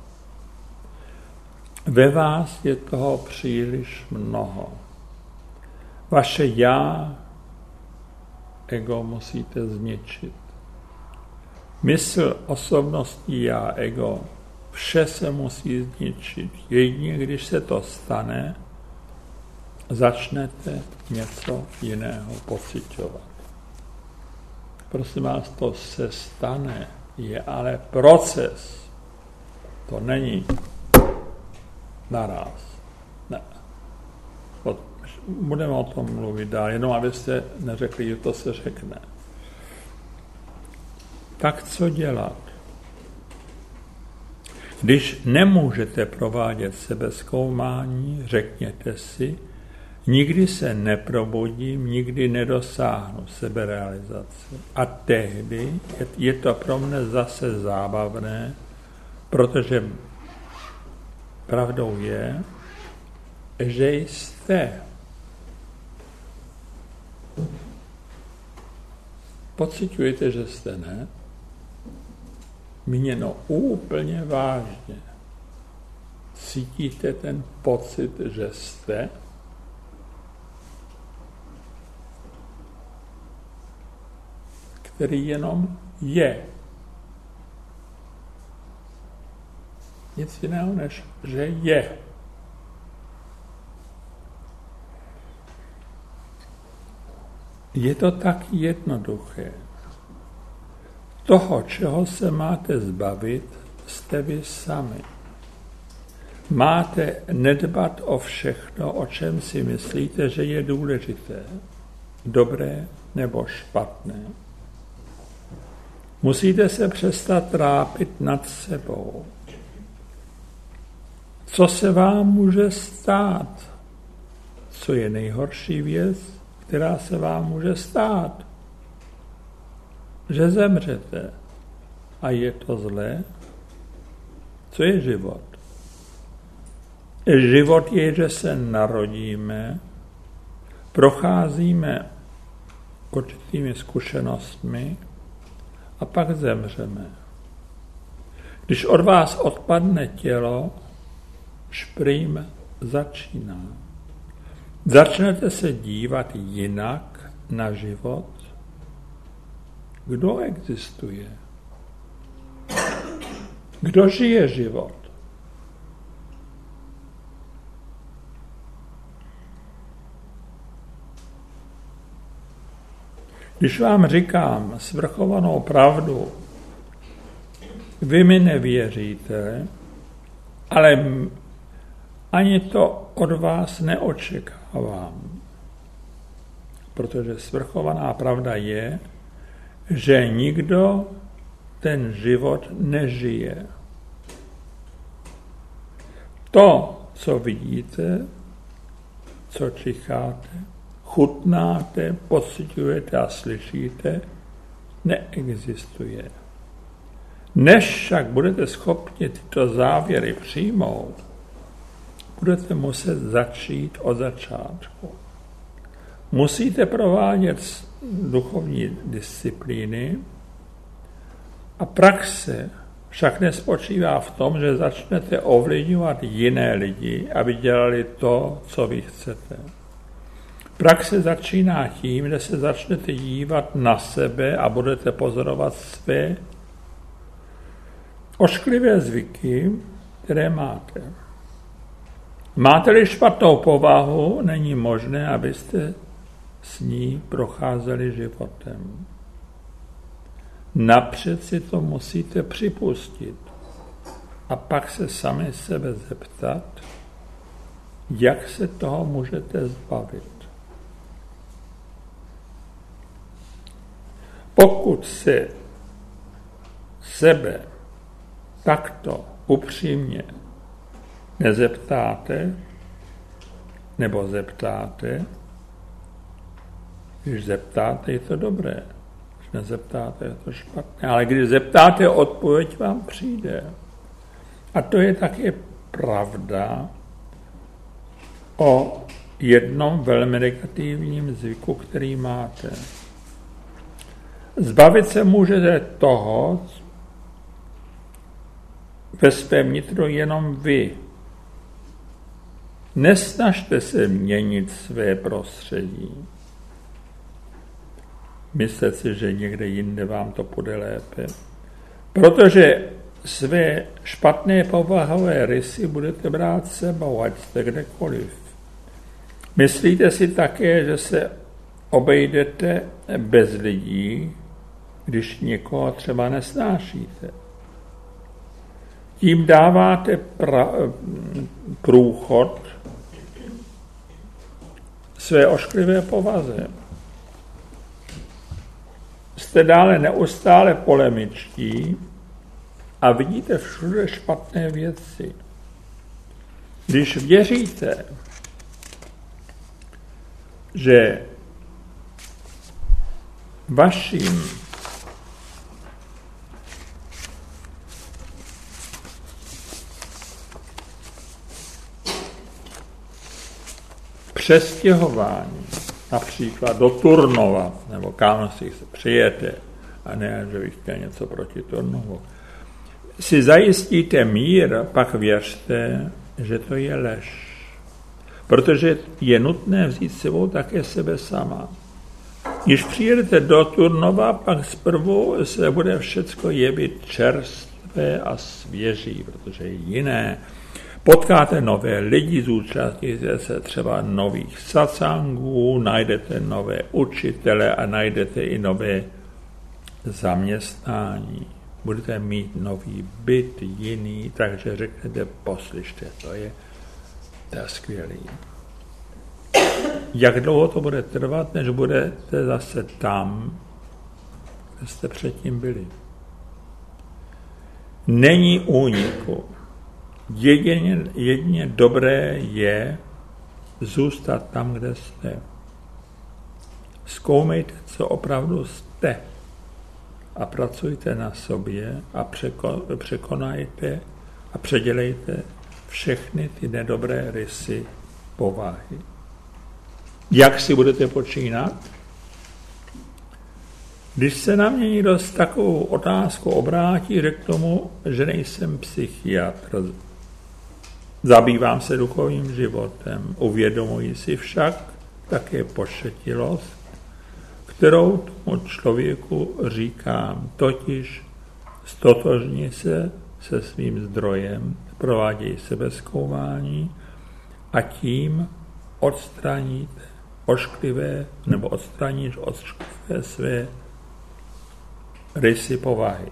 Ve vás je toho příliš mnoho. Vaše já, ego musíte zničit. Mysl, osobností já, ego, vše se musí zničit. Jedině, když se to stane, začnete něco jiného pociťovat. Prosím vás, to se stane, je ale proces. To není naraz. Ne. Budeme o tom mluvit dál, jenom abyste neřekli, že to se řekne. Tak co dělat? Když nemůžete provádět sebezkoumání, řekněte si, nikdy se neprobudím, nikdy nedosáhnu seberealizace. A tehdy je to pro mne zase zábavné, protože pravdou je, že jste. Pociťujete, že jste, ne? Míněno úplně vážně. Cítíte ten pocit, že jste? Který jenom je. Nic jiného, než že je. Je to tak jednoduché. Toho, čeho se máte zbavit, jste vy sami. Máte nedbat o všechno, o čem si myslíte, že je důležité, dobré nebo špatné. Musíte se přestat trápit nad sebou. Co se vám může stát? Co je nejhorší věc, která se vám může stát? Že zemřete. A je to zlé? Co je život? Život je, že se narodíme, procházíme určitými zkušenostmi a pak zemřeme. Když od vás odpadne tělo, šprým začíná. Začnete se dívat jinak na život. Kdo existuje? Kdo žije život? Když vám říkám svrchovanou pravdu, vy mi nevěříte, ale ani to od vás neočekávám. Protože svrchovaná pravda je, že nikdo ten život nežije. To, co vidíte, co čicháte, chutnáte, pociťujete a slyšíte, neexistuje. Než však budete schopni tyto závěry přijmout, budete muset začít od začátku. Musíte provádět duchovní disciplíny a praxe však nespočívá v tom, že začnete ovlivňovat jiné lidi, aby dělali to, co vy chcete. Praxe začíná tím, že se začnete dívat na sebe a budete pozorovat své ošklivé zvyky, které máte. Máte-li špatnou povahu, není možné, abyste s ní procházeli životem. Napřed si to musíte připustit a pak se sami sebe zeptat, jak se toho můžete zbavit. Pokud se sebe takto upřímně nezeptáte, nebo zeptáte, když zeptáte, je to dobré, když nezeptáte, je to špatné, ale když zeptáte, odpověď vám přijde. A to je také pravda o jednom velmi negativním zvyku, který máte. Zbavit se můžete toho ve svém nitru jenom vy. Nesnažte se měnit své prostředí. Myslete si, že někde jinde vám to půjde lépe. Protože své špatné povahové rysy budete brát s sebou, ať jste kdekoliv. Myslíte si také, že se obejdete bez lidí, když někoho třeba nesnášíte. Tím dáváte průchod své ošklivé povaze. Jste dále neustále polemičtí a vidíte všude špatné věci. Když věříte, že vaším přestěhování, například do Turnova, nebo kam si přijete, a ne, že bych chtěl něco proti Turnovu, si zajistíte mír, pak věřte, že to je lež. Protože je nutné vzít sebou také sebe sama. Když přijedete do Turnova, pak zprvu se bude všecko jevit čerstvé a svěží, protože je jiné. Potkáte nové lidi, zúčastníte se třeba nových satsangů, najdete nové učitele a najdete i nové zaměstnání. Budete mít nový byt, jiný, takže řeknete, poslyšte, to je skvělý. Jak dlouho to bude trvat, než budete zase tam, kde jste předtím byli? Není úniku. Jedině dobré je zůstat tam, kde jste. Zkoumejte, co opravdu jste a pracujte na sobě a překonajte a předělejte všechny ty nedobré rysy povahy. Jak si budete počínat? Když se na mě někdo s takovou otázkou obrátí, řekl tomu, že nejsem psychiatr. Zabývám se duchovním životem, uvědomuji si však také pošetilost, kterou tomu člověku říkám, totiž stotožni se svým zdrojem, provádějí sebezkoumání a tím odstraníš ošklivé své rysy povahy.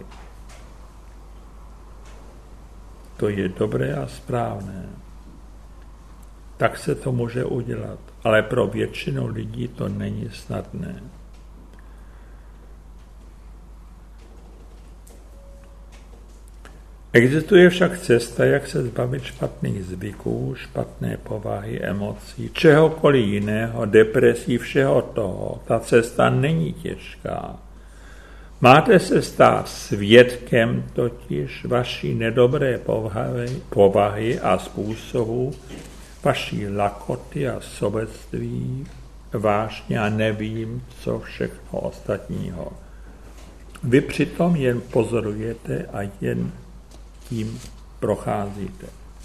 To je dobré a správné. Tak se to může udělat, ale pro většinu lidí to není snadné. Existuje však cesta, jak se zbavit špatných zvyků, špatné povahy, emocí, čehokoliv jiného, depresí, všeho toho. Ta cesta není těžká. Máte se stát svědkem totiž vaší nedobré povahy a způsobu, vaší lakoty a sobectví, vášně a nevím, co všechno ostatního. Vy přitom jen pozorujete a jen tím procházíte.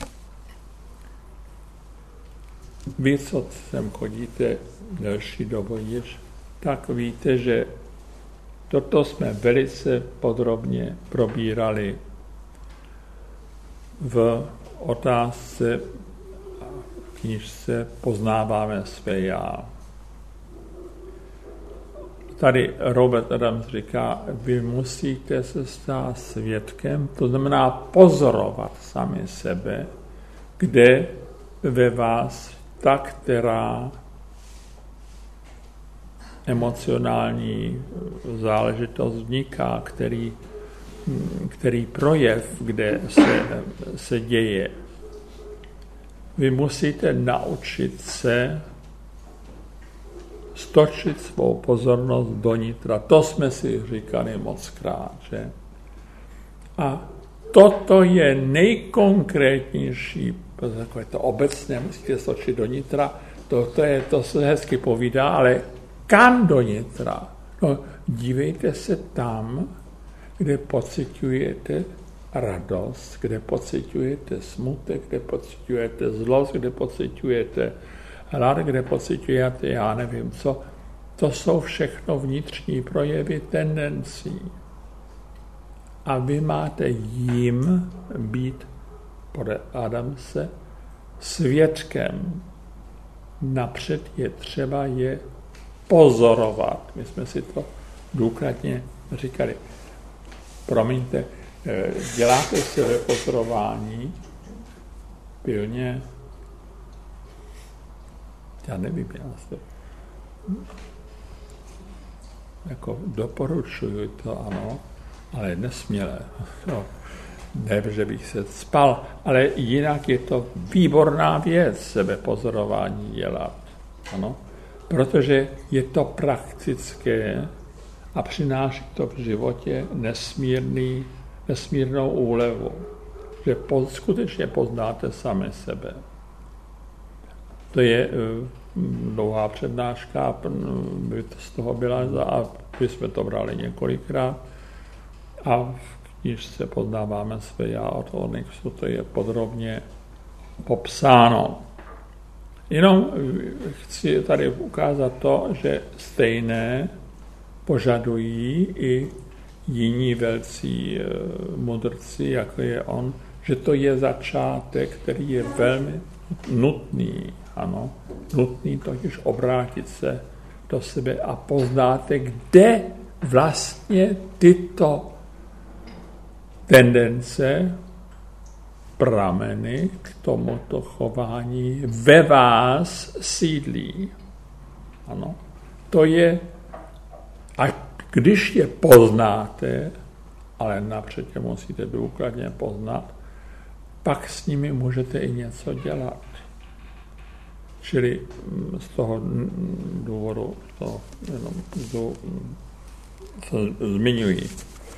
Vy, co sem chodíte delší dobu již, tak víte, že toto jsme velice podrobně probírali v otázce v knižce Poznáváme své já. Tady Robert Adams říká, vy musíte se stát svědkem, to znamená pozorovat sami sebe, kde ve vás ta, která emocionální záležitost vzniká, který projev, kde se děje. Vy musíte naučit se stočit svou pozornost do nitra. To jsme si říkali mockrát, že? A toto je nejkonkrétnější, takové to obecně musíte stočit do nitra, to se hezky povídá, ale kam do nitra? No, dívejte se tam, kde pociťujete radost, kde pociťujete smutek, kde pociťujete zlost, kde pociťujete hlad, kde pociťujete já nevím co. To jsou všechno vnitřní projevy tendencí. A vy máte jim být, podle Adamse, svědkem. Napřed je třeba je pozorovat. My jsme si to důkladně říkali. Promiňte, děláte si pozorování pilně. Já nevím, jako doporučuju to, ano, ale nesměle. No, ne, že bych se spal, ale jinak je to výborná věc sebepozorování dělat. Ano, protože je to praktické a přináší to v životě nesmírnou úlevu, že skutečně poznáte sami sebe. To je dlouhá přednáška, by to z toho byla a my jsme to brali několikrát a v knižce Poznáváme své já od Onyxu, to je podrobně popsáno. Jenom chci tady ukázat to, že stejné požadují i jiní velcí mudrci, jako je on, že to je začátek, který je velmi nutný, ano, nutný totiž obrátit se do sebe a poznáte, kde vlastně tyto tendence, prameny k tomuto chování ve vás sídlí. Ano, to je, a když je poznáte, ale napřed je musíte důkladně poznat, pak s nimi můžete i něco dělat. Čili z toho důvodu to jenom zmiňuji.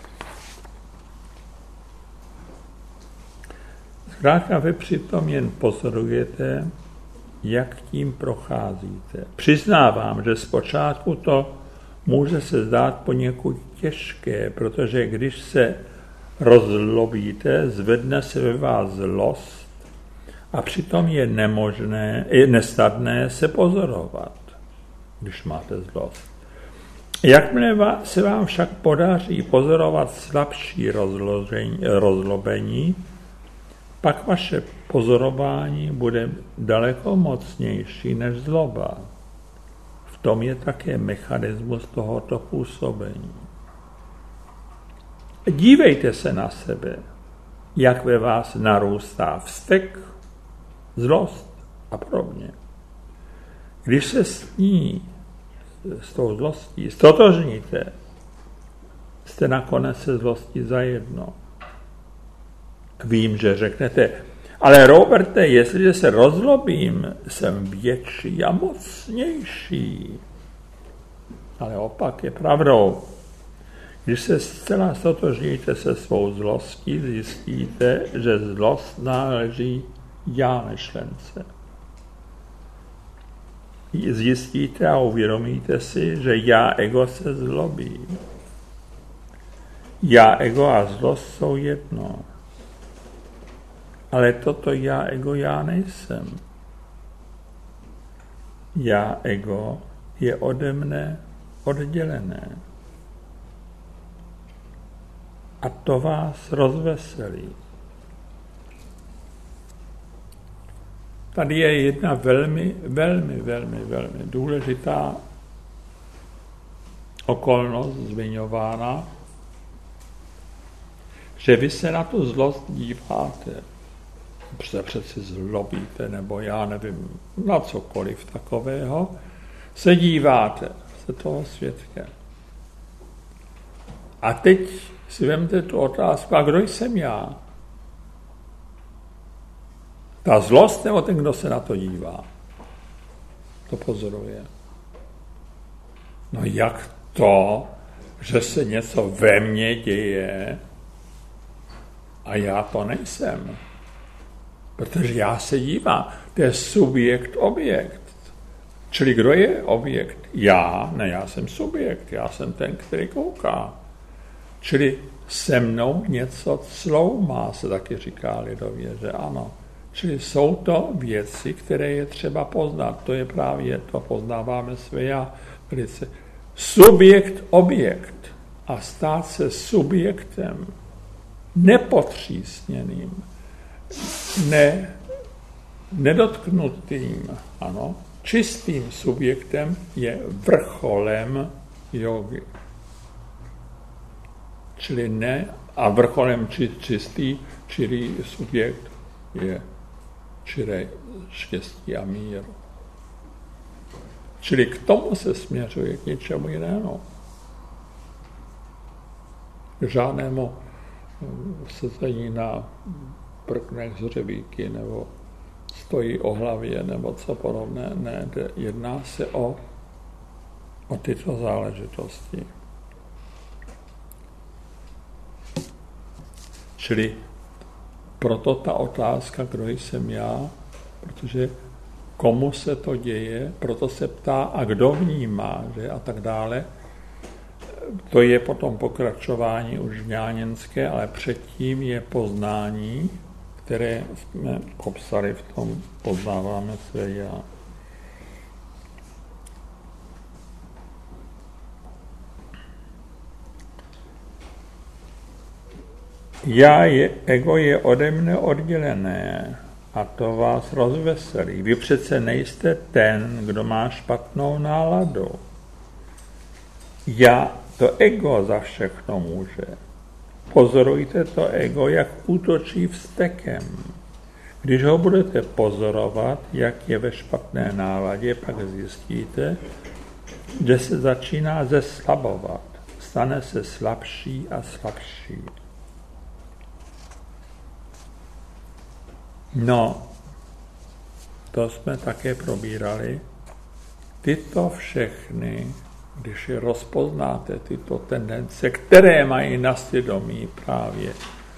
Zkrátka vy přitom jen pozorujete, jak tím procházíte. Přiznávám, že zpočátku to může se zdát poněkud těžké, protože když se rozzlobíte, zvedne se ve vás zlost A přitom je nesnadné se pozorovat, když máte zlost. Jakmile se vám však podaří pozorovat slabší rozlobení, pak vaše pozorování bude daleko mocnější než zloba. V tom je také mechanismus tohoto působení. Dívejte se na sebe, jak ve vás narůstá vztek, zlost a podobně. Když se s tou zlostí stotožníte, jste nakonec se zlostí zajedno. Vím, že řeknete, ale Roberte, jestliže se rozlobím, jsem větší a mocnější. Ale opak je pravdou. Když se zcela stotožníte se svou zlostí, zjistíte, že zlost náleží já myšlence. Zjistíte a uvědomíte si, že já ego se zlobí. Já ego a zlost jsou jedno. Ale toto já ego já nejsem. Já ego je ode mne oddělené. A to vás rozveselí. Tady je jedna velmi důležitá okolnost zmiňována, že vy se na tu zlost díváte, se přeci zlobíte, nebo já nevím, na cokoliv takového, se díváte, se toho svědkem. A teď si vemte tu otázku, a kdo jsem já? Ta zlost nebo ten, kdo se na to dívá? To pozoruje. No jak to, že se něco ve mně děje a já to nejsem? Protože já se dívám. To je subjekt-objekt. Čili kdo je objekt? Já? Ne, já jsem subjekt. Já jsem ten, který kouká. Čili se mnou něco cloumá, se taky říká lidově, že ano. Čili jsou to věci, které je třeba poznat. To je právě to, poznáváme své já velice. Subjekt, objekt a stát se subjektem nepotřísněným, nedotknutým, ano, čistým subjektem je vrcholem jógy. Čili ne, a vrcholem čistý, čirý subjekt je čiré štěstí a mír. Čili k tomu se směřuje, k něčemu jinému. K žádnému sezení na prknech z hřebíky, nebo stojí o hlavě, nebo co podobné. Ne, jedná se o tyto záležitosti. Čili proto ta otázka, kdo jsem já, protože komu se to děje, proto se ptá, a kdo vnímá, že, a tak dále. To je potom pokračování už jnáněnské, ale předtím je poznání, které jsme popsali v tom poznáváme své já. Ego je ode mne oddělené a to vás rozveselí. Vy přece nejste ten, kdo má špatnou náladu. To ego za všechno může. Pozorujte to ego, jak útočí vztekem. Když ho budete pozorovat, jak je ve špatné náladě, pak zjistíte, že se začíná zeslabovat. Stane se slabší a slabší. No, to jsme také probírali. Tyto všechny, když je rozpoznáte, tyto tendence, které mají na svědomí právě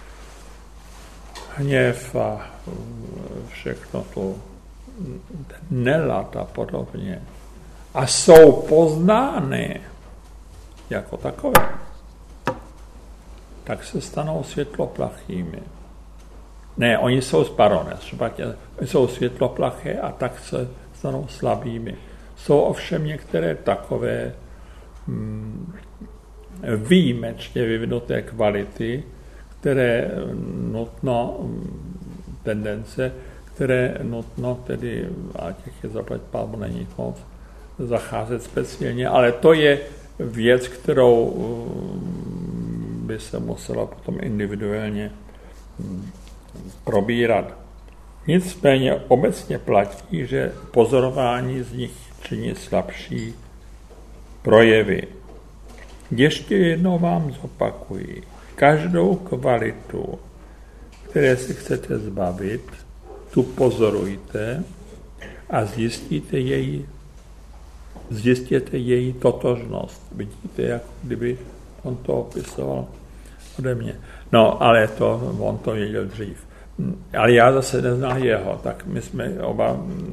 hněv a všechno to nelad a podobně, a jsou poznány jako takové, tak se stanou světloplachými. Ne, oni jsou sparoné, oni jsou světloplaché a tak se stanou slabými. Jsou ovšem některé takové výjimečně vyvinuté kvality, které nutno tedy, a těch je zaplať pánu není moc, zacházet speciálně, ale to je věc, kterou by se musela potom individuálně probírat. Nicméně obecně platí, že pozorování z nich činí slabší projevy. Ještě jednou vám zopakuji, každou kvalitu, které si chcete zbavit, tu pozorujte a zjistěte její totožnost. Vidíte, jako kdyby on to opisoval ode mě. No, ale on to věděl dřív. Ale já zase neznal jeho, tak my jsme oba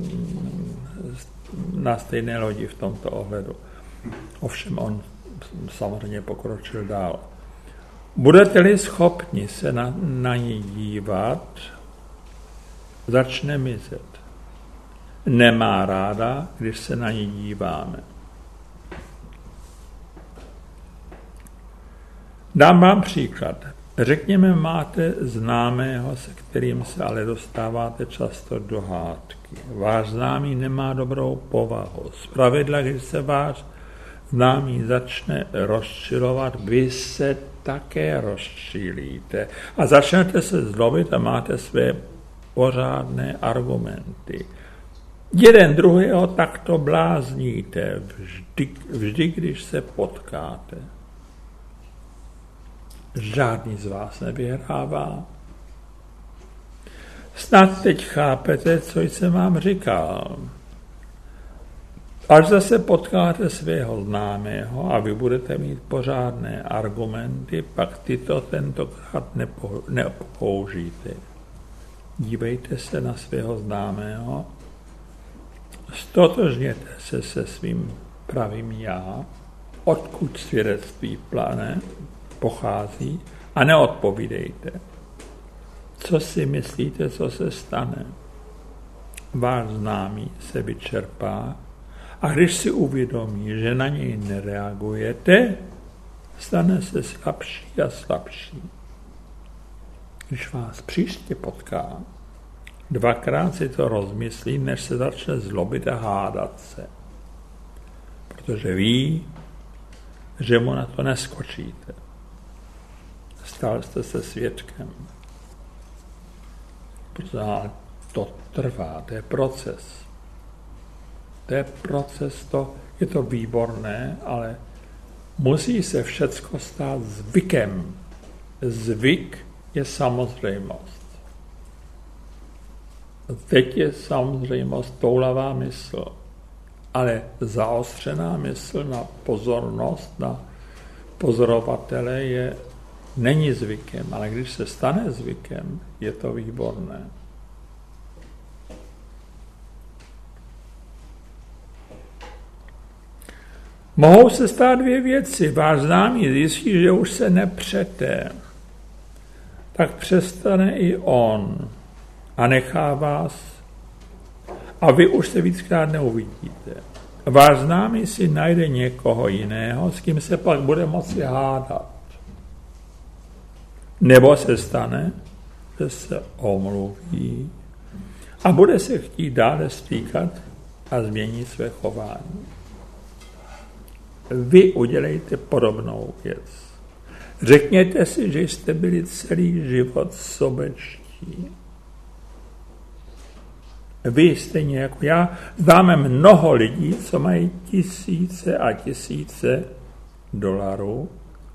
na stejné lodi v tomto ohledu. Ovšem on samozřejmě pokročil dál. Budete-li schopni se na ní dívat, začne mizet. Nemá ráda, když se na ní díváme. Dám vám příklad. Řekněme, máte známého, se kterým se ale dostáváte často do hádky. Váš známý nemá dobrou povahu. Zpravidla, když se váš známý začne rozčilovat, vy se také rozčilíte a začnete se zlobit a máte své pořádné argumenty. Jeden druhého takto blázníte vždy, když se potkáte. Žádný z vás nevyhrává. Snad teď chápete, co jsem vám říkal. Až zase potkáte svého známého a vy budete mít pořádné argumenty, pak tyto tentokrát nepoužijte. Dívejte se na svého známého, stotožněte se se svým pravým já, odkud svědectví pochází a neodpovídejte. Co si myslíte, co se stane? Váš známý se vyčerpá a když si uvědomí, že na něj nereagujete, stane se slabší a slabší. Když vás příště potká, dvakrát si to rozmyslí, než se začne zlobit a hádat se. Protože ví, že mu na to neskočíte. Stal jste se svědkem. Protože to trvá, to je proces. Je to výborné, ale musí se všecko stát zvykem. Zvyk je samozřejmost. Teď je samozřejmost toulavá mysl, ale zaostřená mysl na pozornost, na pozorovatele není zvykem, ale když se stane zvykem, je to výborné. Mohou se stát dvě věci. Váš známý zjistí, že už se nepřete, tak přestane i on a nechá vás a vy už se víckrát neuvidíte. Váš známý si najde někoho jiného, s kým se pak bude moci hádat. Nebo se stane, že se omluví a bude se chtít dále stýkat a změní své chování. Vy udělejte podobnou věc. Řekněte si, že jste byli celý život sobečtí. Vy stejně jako já známe mnoho lidí, co mají tisíce a tisíce dolarů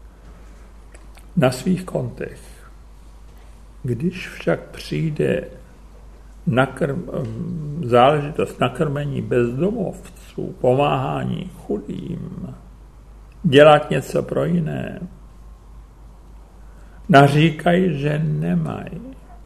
na svých kontech. Když však přijde záležitost nakrmení bezdomovců, pomáhání chudým, dělat něco pro jiné, naříkají, že nemají.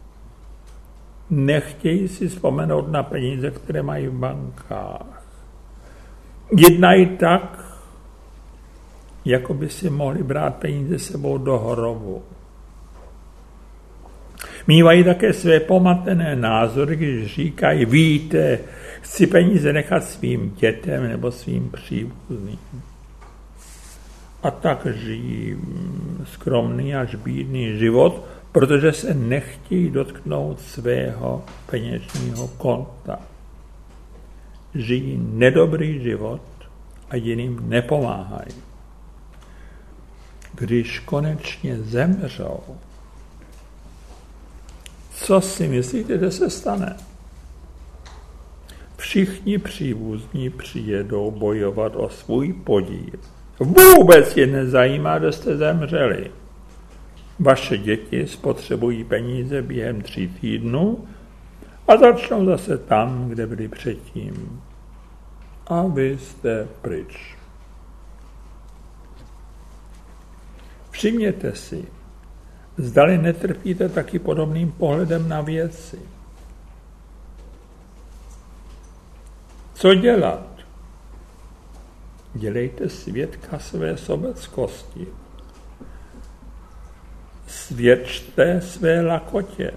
Nechtějí si vzpomenout na peníze, které mají v bankách. Jednají tak, jako by si mohli brát peníze sebou do hrobu. Mívají také své pomatené názory, když říkají, víte, chci peníze nechat svým dětem nebo svým příbuzným. A tak žijí skromný až bídný život, protože se nechtějí dotknout svého peněžního konta. Žijí nedobrý život a jiným nepomáhají. Když konečně zemřou, co si myslíte, že se stane? Všichni příbuzní přijedou bojovat o svůj podíl. Vůbec je nezajímá, že jste zemřeli. Vaše děti spotřebují peníze během 3 týdnů a začnou zase tam, kde byli předtím. A vy jste pryč. Všimněte si, zdali netrpíte taky podobným pohledem na věci. Co dělat? Dělejte svědka své sobeckosti. Svědčte své lakotě.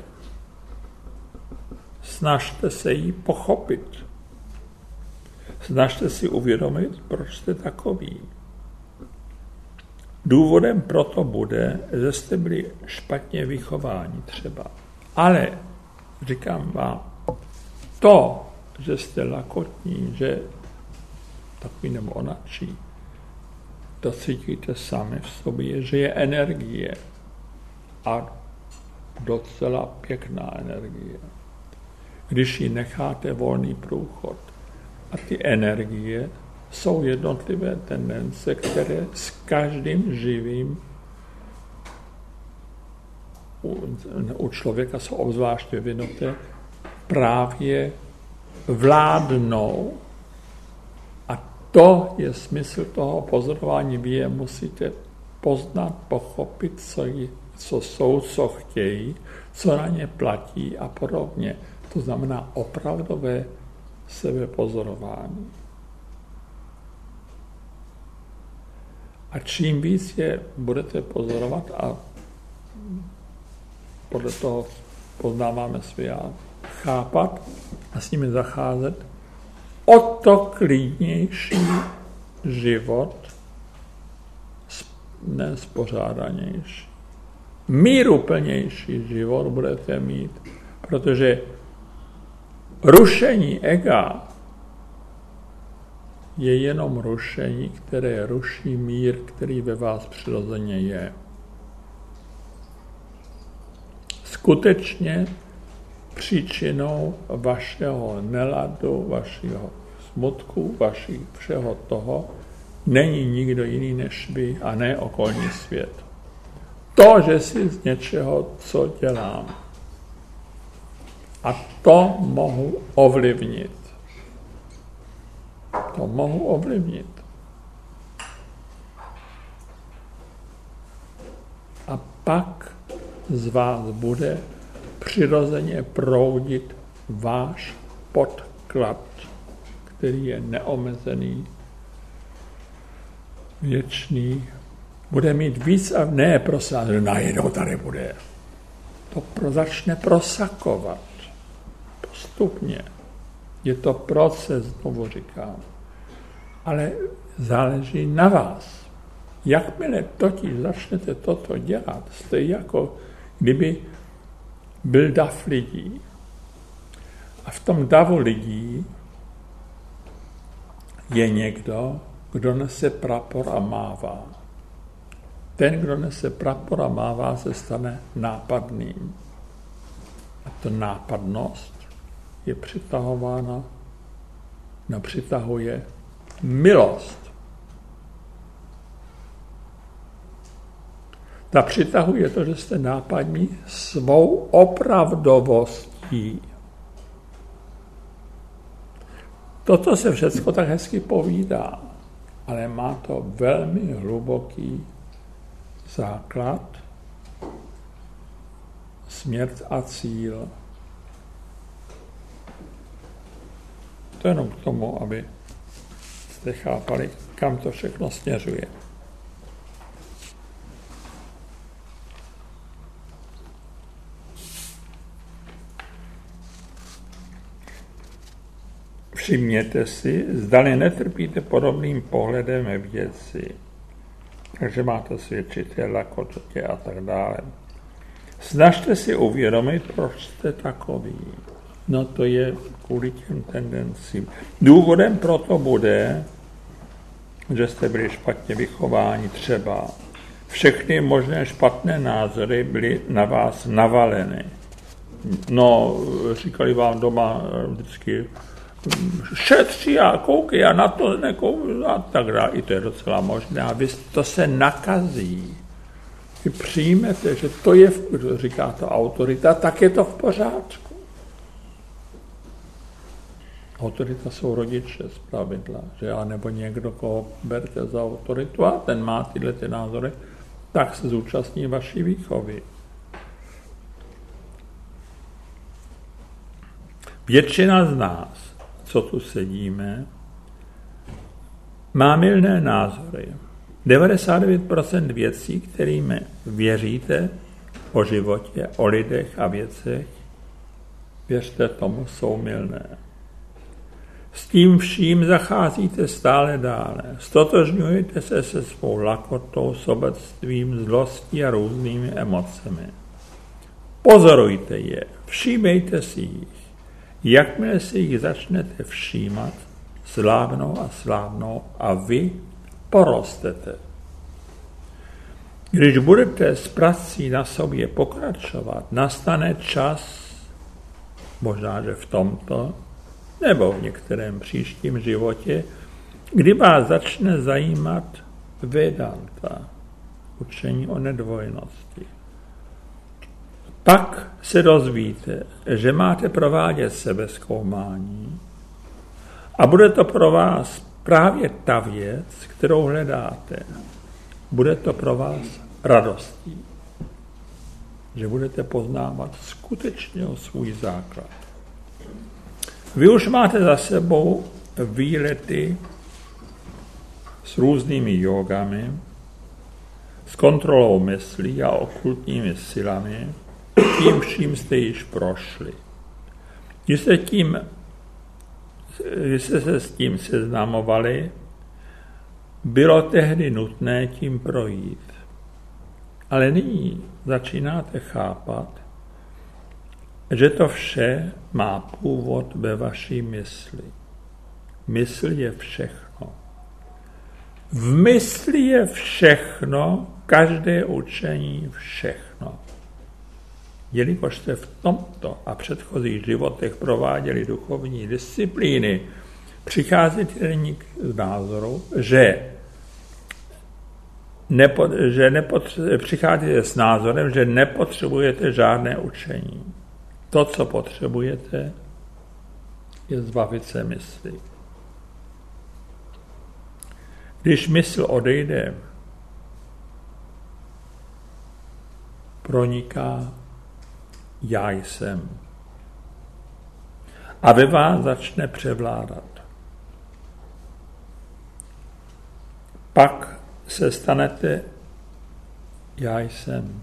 Snažte se jí pochopit. Snažte si uvědomit, proč jste takový. Důvodem proto bude, že jste byli špatně vychováni třeba. Ale říkám vám, to, že jste lakotní, že takový nebo onačí, to cítíte sami v sobě, že je energie. A docela pěkná energie. Když ji necháte volný průchod. A ty energie jsou jednotlivé tendence, které s každým živým u člověka jsou obzvlášť vyvinuté, právě vládnou. A to je smysl toho pozorování. Vy je musíte poznat, pochopit, co jsou, co chtějí, co na ně platí a podobně. To znamená opravdové sebepozorování. A čím víc je budete pozorovat a podle toho poznáváme své chápat a s nimi zacházet, o to klidnější život, nespořádanější, míruplnější život budete mít, protože rušení ega je jenom rušení, které ruší mír, který ve vás přirozeně je. Skutečně příčinou vašeho neladu, vašeho smutku, všeho toho není nikdo jiný než vy a ne okolní svět. To, že si z něčeho, co dělám, a to mohu ovlivnit. To mohu ovlivnit. A pak z vás bude přirozeně proudit váš podklad, který je neomezený, věčný, bude mít víc a ne prosázet, najednou tady bude. To začne prosakovat postupně. Je to proces, znovu říkám. Ale záleží na vás. Jakmile totiž začnete toto dělat, jste jako kdyby byl dav lidí. A v tom davu lidí je někdo, kdo nese prapor a mává. Ten, kdo nese prapor a mává, se stane nápadným. A ta nápadnost je přitahována, přitahuje milost. Ta přitahuje to, že jste nápadní svou opravdovostí. Toto se všecko tak hezky povídá, ale má to velmi hluboký základ, směr a cíl. To jenom k tomu, aby jste chápali, kam to všechno směřuje. Všimněte si, zdali netrpíte podobným pohledem věci. Takže máte svědčitě, lakotě a tak dále. Snažte si uvědomit, proč jste takový. No to je kvůli těm tendencím. Důvodem proto bude, že jste byli špatně vychováni třeba. Všechny možné špatné názory byly na vás navaleny. No, říkali vám doma vždycky, šetří a koukej a na to nekoukej a tak dále. I to je docela možné. A vy to se nakazí. Vy přijmete, že to je, říká to autorita, tak je to v pořádku. Autorita jsou rodiče zpravidla, že a nebo někdo, koho berte za autoritu a ten má tyhle ty názory, tak se zúčastní vaší výchovy. Většina z nás, co tu sedíme, má mylné názory. 99% věcí, kterými věříte o životě, o lidech a věcech, věřte tomu, jsou mylné. S tím vším zacházíte stále dále. Stotožňujete se se svou lakotou, sobectvím, zlostí a různými emocemi. Pozorujte je, všímejte si jich. Jakmile si jich začnete všímat, slávnou a vy porostete. Když budete s prací na sobě pokračovat, nastane čas, možná, že v tomto, nebo v některém příštím životě, kdy vás začne zajímat Vedanta, učení o nedvojnosti. Pak se dozvíte, že máte provádět sebezkoumání a bude to pro vás právě ta věc, kterou hledáte. Bude to pro vás radostí, že budete poznávat skutečně o svůj základ. Vy už máte za sebou výlety s různými jogami, s kontrolou myslí a okultními silami, tím vším jste již prošli. Když jste se s tím seznamovali, bylo tehdy nutné tím projít. Ale nyní začínáte chápat, že to vše má původ ve vaší mysli. Mysl je všechno. V mysli je všechno, každé učení všechno. Jelikož jste v tomto a předchozích životech prováděli duchovní disciplíny, přicházíte nyní k názoru, přicházíte s názorem, že nepotřebujete žádné učení. To, co potřebujete, je zbavit se mysli. Když mysl odejde, proniká já jsem. A ve vás začne převládat. Pak se stanete já jsem.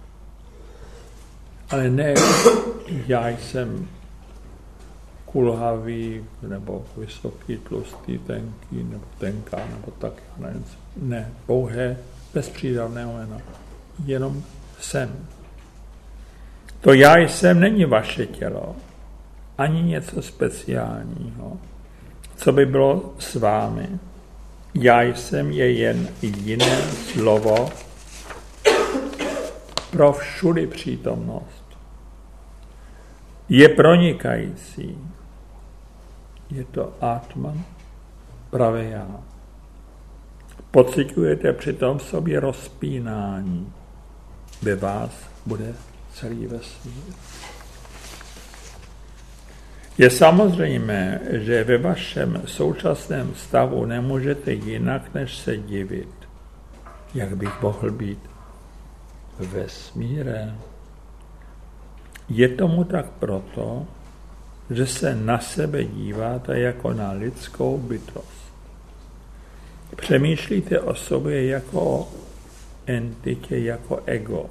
Ale ne já jsem kulhavý, nebo vysoký, tlustý, tenký, nebo tenká, nebo tak. Ne, pouhé, bez přídavného jména. Jenom jsem. To já jsem není vaše tělo, ani něco speciálního, co by bylo s vámi. Já jsem je jen jiné slovo pro všudy přítomnost. Je pronikající. Je to Atman, pravé já. Pociťujete přitom v sobě rozpínání. Ve vás bude celý vesmír. Je samozřejmé, že ve vašem současném stavu nemůžete jinak, než se divit. Jak bych mohl být vesmírem? Je tomu tak proto, že se na sebe díváte jako na lidskou bytost. Přemýšlíte o sobě jako o entitě, jako ego.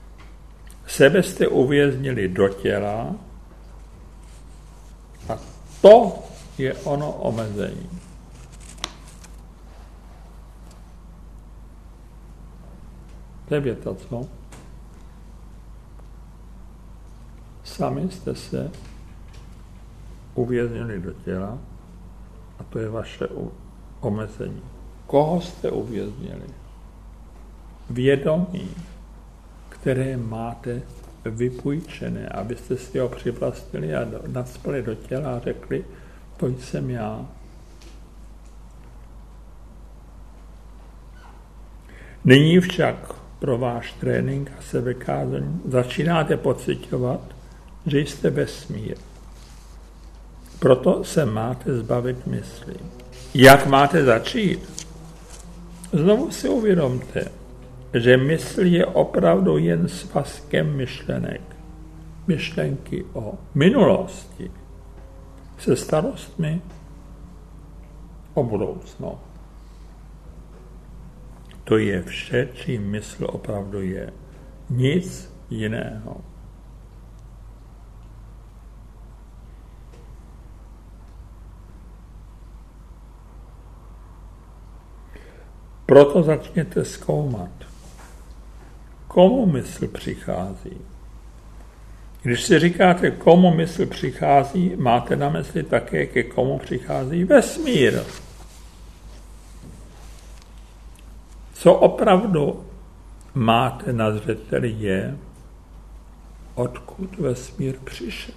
Sebe jste uvěznili do těla a to je ono omezení. To je věta, co? Sami jste se uvěznili do těla a to je vaše omezení. Koho jste uvěznili? Vědomí, které máte vypůjčené, abyste si ho přivlastnili a nacpali do těla a řekli, to jsem já. Nyní však pro váš trénink a sebekázání začínáte pociťovat, že jste vesmír. Proto se máte zbavit myslí. Jak máte začít? Znovu si uvědomte, že mysl je opravdu jen svazkem myšlenek. Myšlenky o minulosti se starostmi o budoucnu. To je vše, čím mysl opravdu je. Nic jiného. Proto začněte zkoumat, komu mysl přichází. Když si říkáte, komu mysl přichází, máte na mysli také, ke komu přichází vesmír. Co opravdu máte na zřeteli je, odkud vesmír přišel.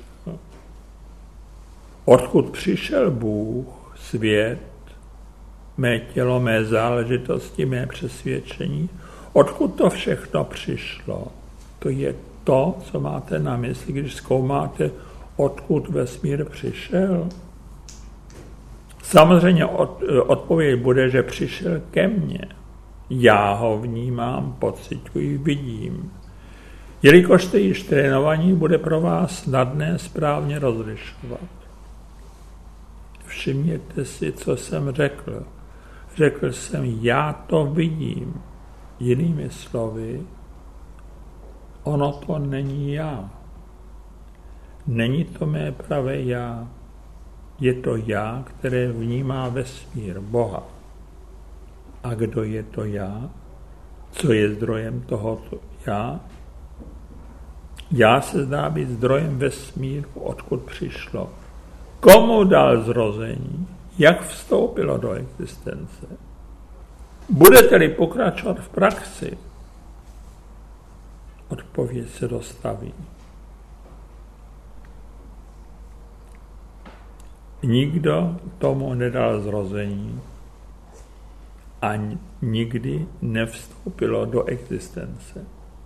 Odkud přišel Bůh, svět, mé tělo, mé záležitosti, mé přesvědčení, odkud to všechno přišlo. To je to, co máte na mysli, když zkoumáte, odkud vesmír přišel. Samozřejmě odpověď bude, že přišel ke mně. Já ho vnímám, pociťuji, vidím. Jelikož jste již trénovaní, bude pro vás snadné správně rozlišovat. Všimněte si, co jsem řekl. Řekl jsem, já to vidím. Jinými slovy, ono to není já. Není to mé pravé já. Je to já, které vnímá vesmír, Boha. A kdo je to já? Co je zdrojem tohoto já? Já se zdá být zdrojem vesmíru, odkud přišlo. Komu dal zrození? Jak vstoupilo do existence? Budete-li pokračovat v praxi, odpověď se dostaví. Nikdo tomu nedal zrození a nikdy nevstoupilo do existence.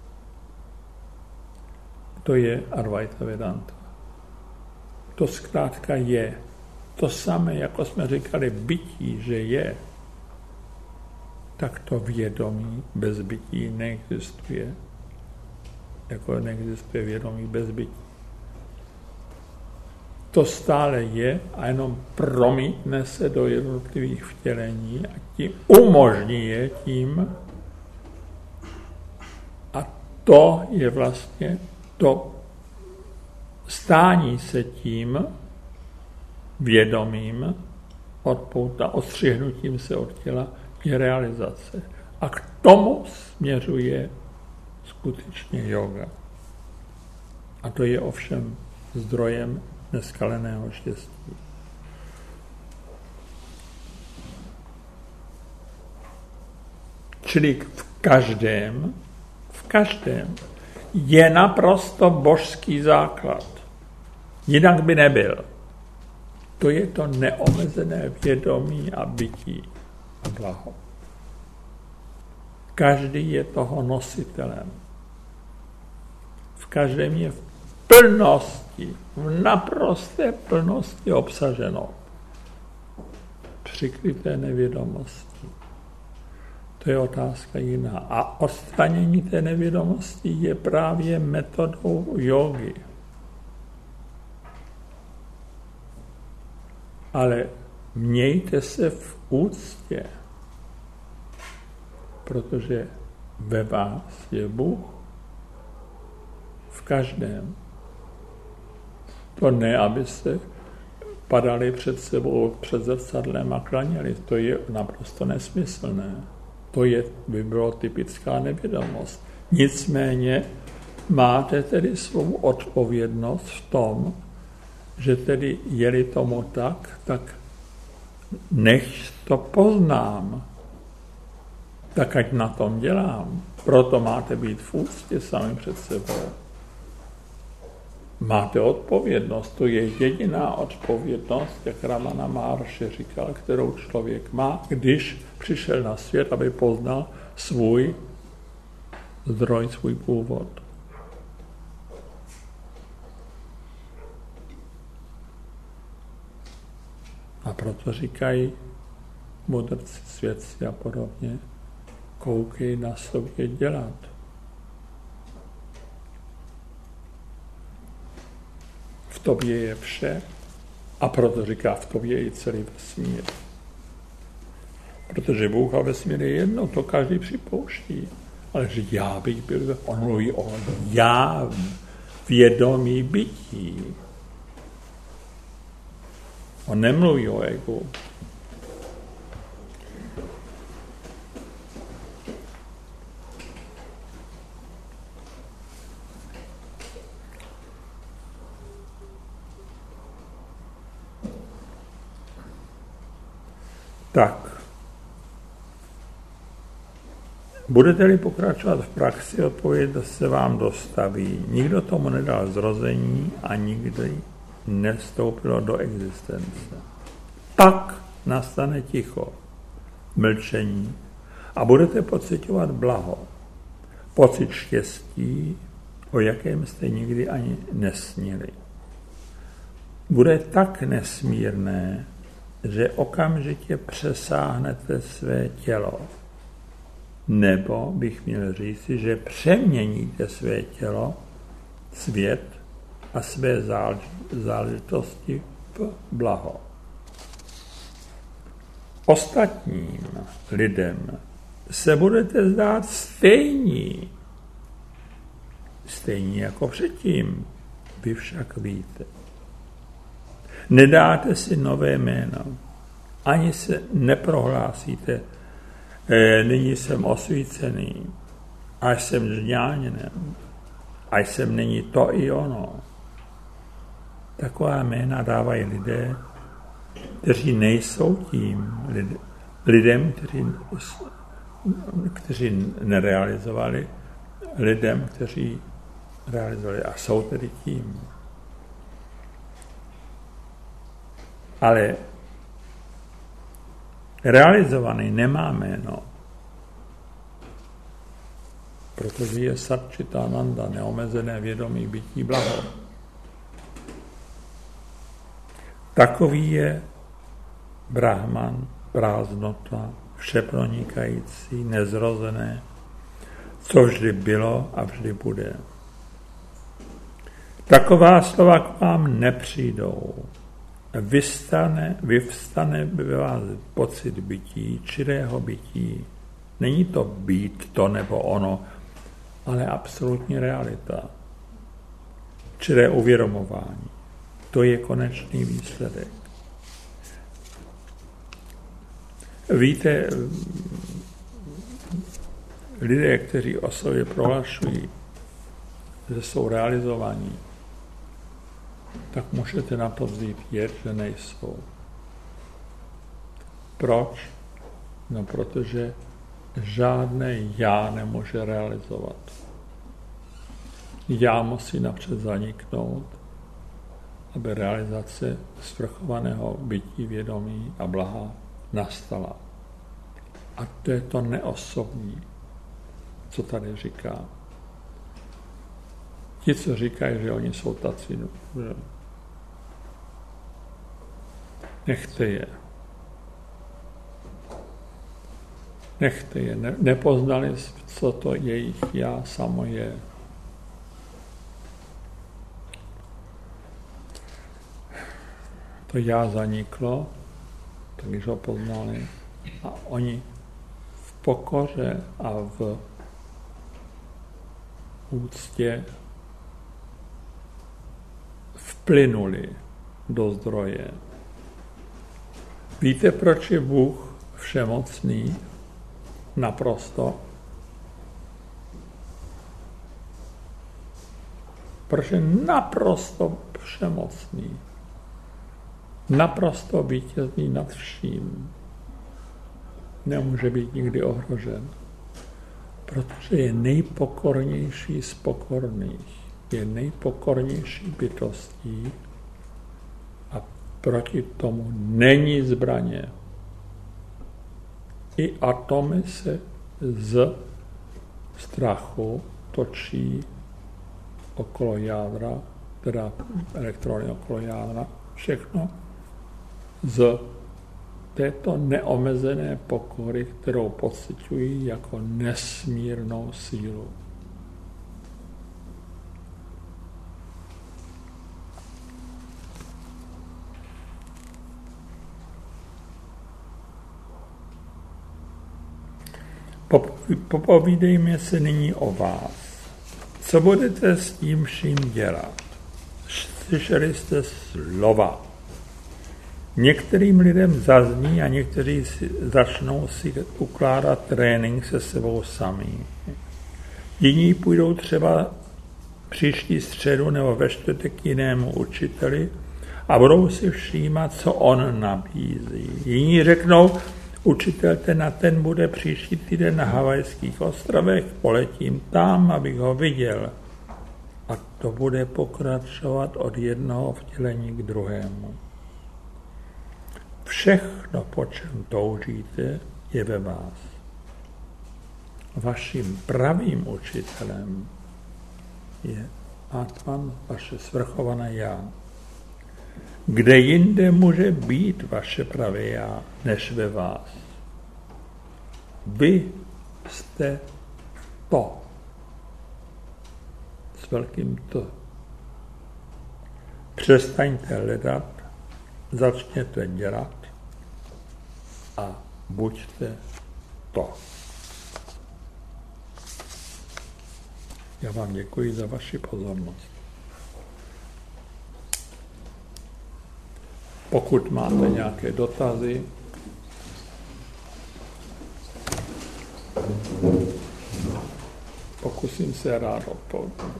To je Advaita Vedanta. To zkrátka je. To samé, jako jsme říkali, bytí, že je, tak to vědomí bez bytí neexistuje. Jako neexistuje vědomí bez bytí. To stále je a jenom promítne se do jednotlivých vtělení a tím umožní je tím. A to je vlastně to stání se tím vědomím, odstřihnutím se od těla, je realizace. A k tomu směřuje skutečně yoga. A to je ovšem zdrojem neskaleného štěstí. Čili v každém je naprosto božský základ. Jinak by nebyl. To je to neomezené vědomí a bytí a blaho. Každý je toho nositelem. V každém je v plnosti, v naprosté plnosti obsaženo. Přikryté nevědomostí. To je otázka jiná. A odstranění té nevědomosti je právě metodou jógy. Ale mějte se v úctě, protože ve vás je Bůh. V každém. To ne, abyste padali před sebou před zrcadlem a klaněli. To je naprosto nesmyslné. By bylo typická nevědomost. Nicméně máte tedy svou odpovědnost v tom, že tedy je-li tomu tak než to poznám, tak ať na tom dělám. Proto máte být v úctě sami před sebou. Máte odpovědnost, to je jediná odpovědnost, jak Ramana Maharshi říkal, kterou člověk má, když přišel na svět, aby poznal svůj zdroj, svůj původ. A proto říkají mudrci, svědci a podobně, koukej na sobě dělat. V tobě je vše a proto říká, v tobě je i celý vesmír. Protože Bůh a vesmír je jedno, to každý připouští. Ale že já bych byl, on mluví o já vědomí bytí. On nemluví o egu. Tak. Budete-li pokračovat v praxi, odpověď se vám dostaví. Nikdo tomu nedal zrození a nikdy nevstoupilo do existence. Pak nastane ticho, mlčení a budete pociťovat blaho. Pocit štěstí, o jakém jste nikdy ani nesnili. Bude tak nesmírné, že okamžitě přesáhnete své tělo. Nebo bych měl říci, že přeměníte své tělo, svět a své záležitosti v blaho. Ostatním lidem se budete zdát stejní jako předtím. Vy však víte. Nedáte si nové jméno, ani se neprohlásíte, nyní jsem osvícený, až jsem žňáněn, až jsem není to i ono. Taková jména dávají lidé, kteří nejsou tím lidem, kteří nerealizovali, lidem, kteří realizovali a jsou tedy tím. Ale realizovaný nemá jméno, protože je Satčitananda, neomezené vědomí bytí blaho. Takový je Brahman, prázdnota, všepronikající, nezrozené, co vždy bylo a vždy bude. Taková slova k vám nepřijdou. Vyvstane ve vás pocit bytí, čirého bytí. Není to být to nebo ono, ale absolutní realita. Čiré uvědomování. To je konečný výsledek. Víte, lidé, kteří o sobě prohlašují, že jsou realizovaní, tak můžete na to vzít věř, že nejsou. Proč? No, protože žádné já nemůže realizovat. Já musí napřed zaniknout, aby realizace svrchovaného bytí, vědomí a blaha nastala. A to je to neosobní, co tady říká. Ti, co říkají, že oni jsou tací, že nechte je. Nechte je. Nepoznali, co to jejich já samo je. To já zaniklo, tak když ho poznali, a oni v pokoře a v úctě vplynuli do zdroje Víte, proč je Bůh všemocný? Naprosto. Proč je naprosto všemocný? Naprosto vítězný nad vším. Nemůže být nikdy ohrožen. Protože je nejpokornější z pokorných. Je nejpokornější bytostí a proti tomu není zbraně. I atomy se z strachu točí okolo jádra, teda elektrony okolo jádra, všechno z této neomezené pokory, kterou pociťují jako nesmírnou sílu. Popovídejme se nyní o vás. Co budete s tím vším dělat? Slyšeli jste slova. Některým lidem zazní a někteří začnou si ukládat trénink se sebou samý. Jiní půjdou třeba příští středu nebo ve čtvrtek k jinému učiteli a budou si všímat, co on nabízí. Jiní řeknou, učitel ten bude příští týden na Havajských ostrovech, poletím tam, abych ho viděl. A to bude pokračovat od jednoho vtělení k druhému. Všechno, po čem toužíte, je ve vás. Vaším pravým učitelem je Atman, vaše svrchované já. Kde jinde může být vaše pravé já, než ve vás? Vy jste to. S velkým to. Přestaňte hledat, začněte dělat a buďte to. Já vám děkuji za vaši pozornost. Pokud máte nějaké dotazy, pokusím se rád odpovědět.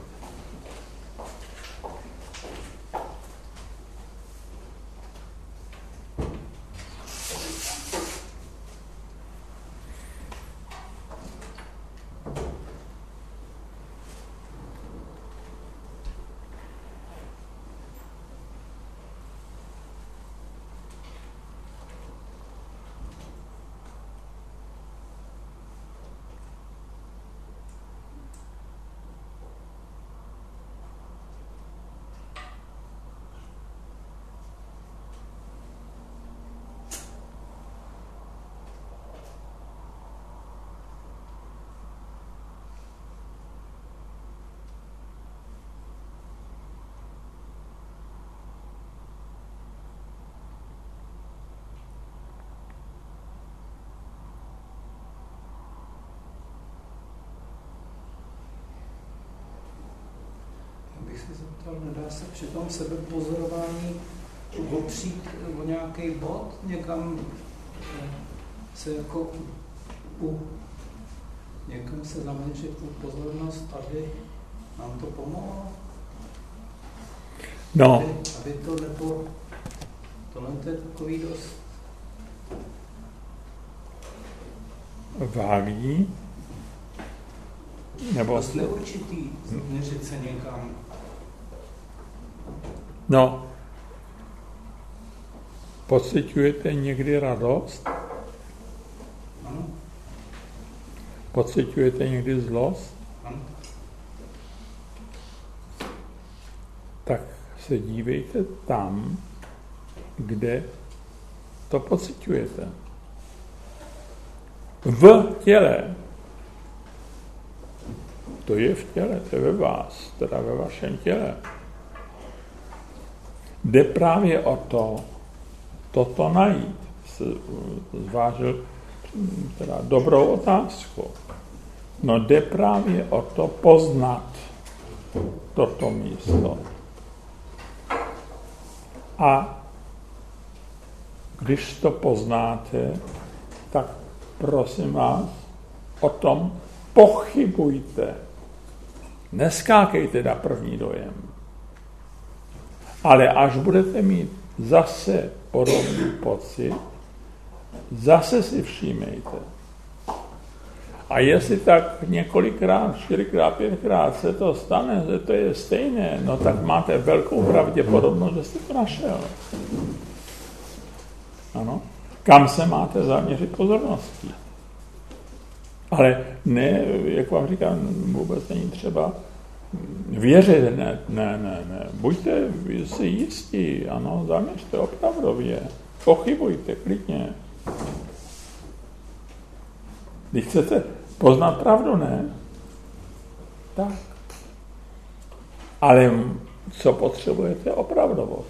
Se zeptal, nedá se při tom sebepozorování opřít o nějaký bod, někam se jako někam se zaměřit tu pozornost, aby nám to pomohlo? No. Aby to nebo tohle je takový dost vágní? Nebo dost neurčitý, zaměřit se někam. No, pociťujete někdy radost? Ano. Pociťujete někdy zlost? Ano. Tak se dívejte tam, kde to pociťujete. V těle. To je v těle, to je ve vás, teda ve vašem těle. Jde právě o to, toto najít. Zvážil teda dobrou otázku. No jde právě o to poznat toto místo. A Když to poznáte, tak prosím vás, o tom pochybujte. Neskákejte na první dojem. Ale až budete mít zase podobný pocit, zase si všímejte. A jestli tak několikrát, 4krát, 5krát se to stane, že to je stejné, no tak máte velkou pravděpodobnost, že jste to našel. Ano. Kam se máte zaměřit pozorností? Ale ne, jak vám říkám, vůbec není třeba věřit, ne. Buďte si jistí, ano, zaměřte opravdově. Pochybujte, klidně. Když chcete poznat pravdu, ne? Tak. Ale co potřebujete? Opravdovost.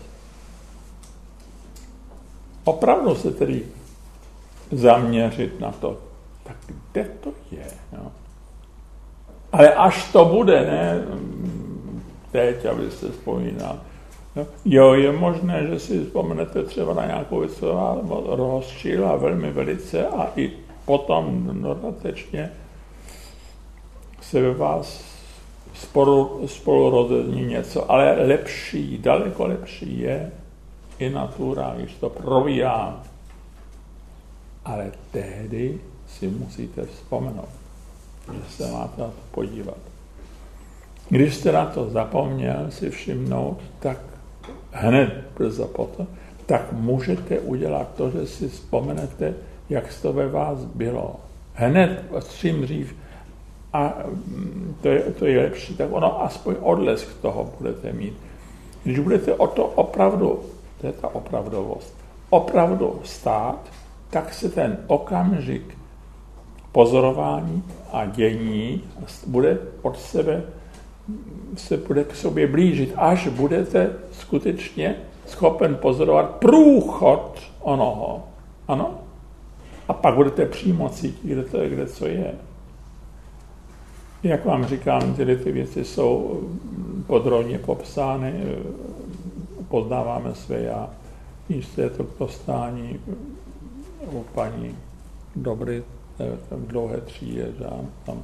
Opravdu se tedy zaměřit na to. Tak kde to je? No? Ale až to bude, ne? Teď, abyste vzpomínal. No? Jo, je možné, že si vzpomenete třeba na nějakou věc, co vás rozčíla velmi velice a i potom dodatečně se ve vás spolu rozezní něco, ale lepší, daleko lepší je i natura, když to probíhá. Ale tehdy si musíte vzpomenout, že se máte na to podívat. Když jste na to zapomněl si všimnout, tak hned brzo potom, tak můžete udělat to, že si vzpomenete, jak to ve vás bylo. Hned, čím dřív, a to je lepší, tak ono aspoň odlesk toho budete mít. Když budete o to opravdu, to je ta opravdovost, opravdu stát, tak se ten okamžik pozorování a dění bude od sebe, se bude k sobě blížit, až budete skutečně schopen pozorovat průchod onoho. Ano? A pak budete přímo cítit, kde to je, kde co je. Jak vám říkám, ty věci jsou podrobně popsány, poznáváme své já. Když je to k dostání u paní Dobry, v dlouhé třídě, tam.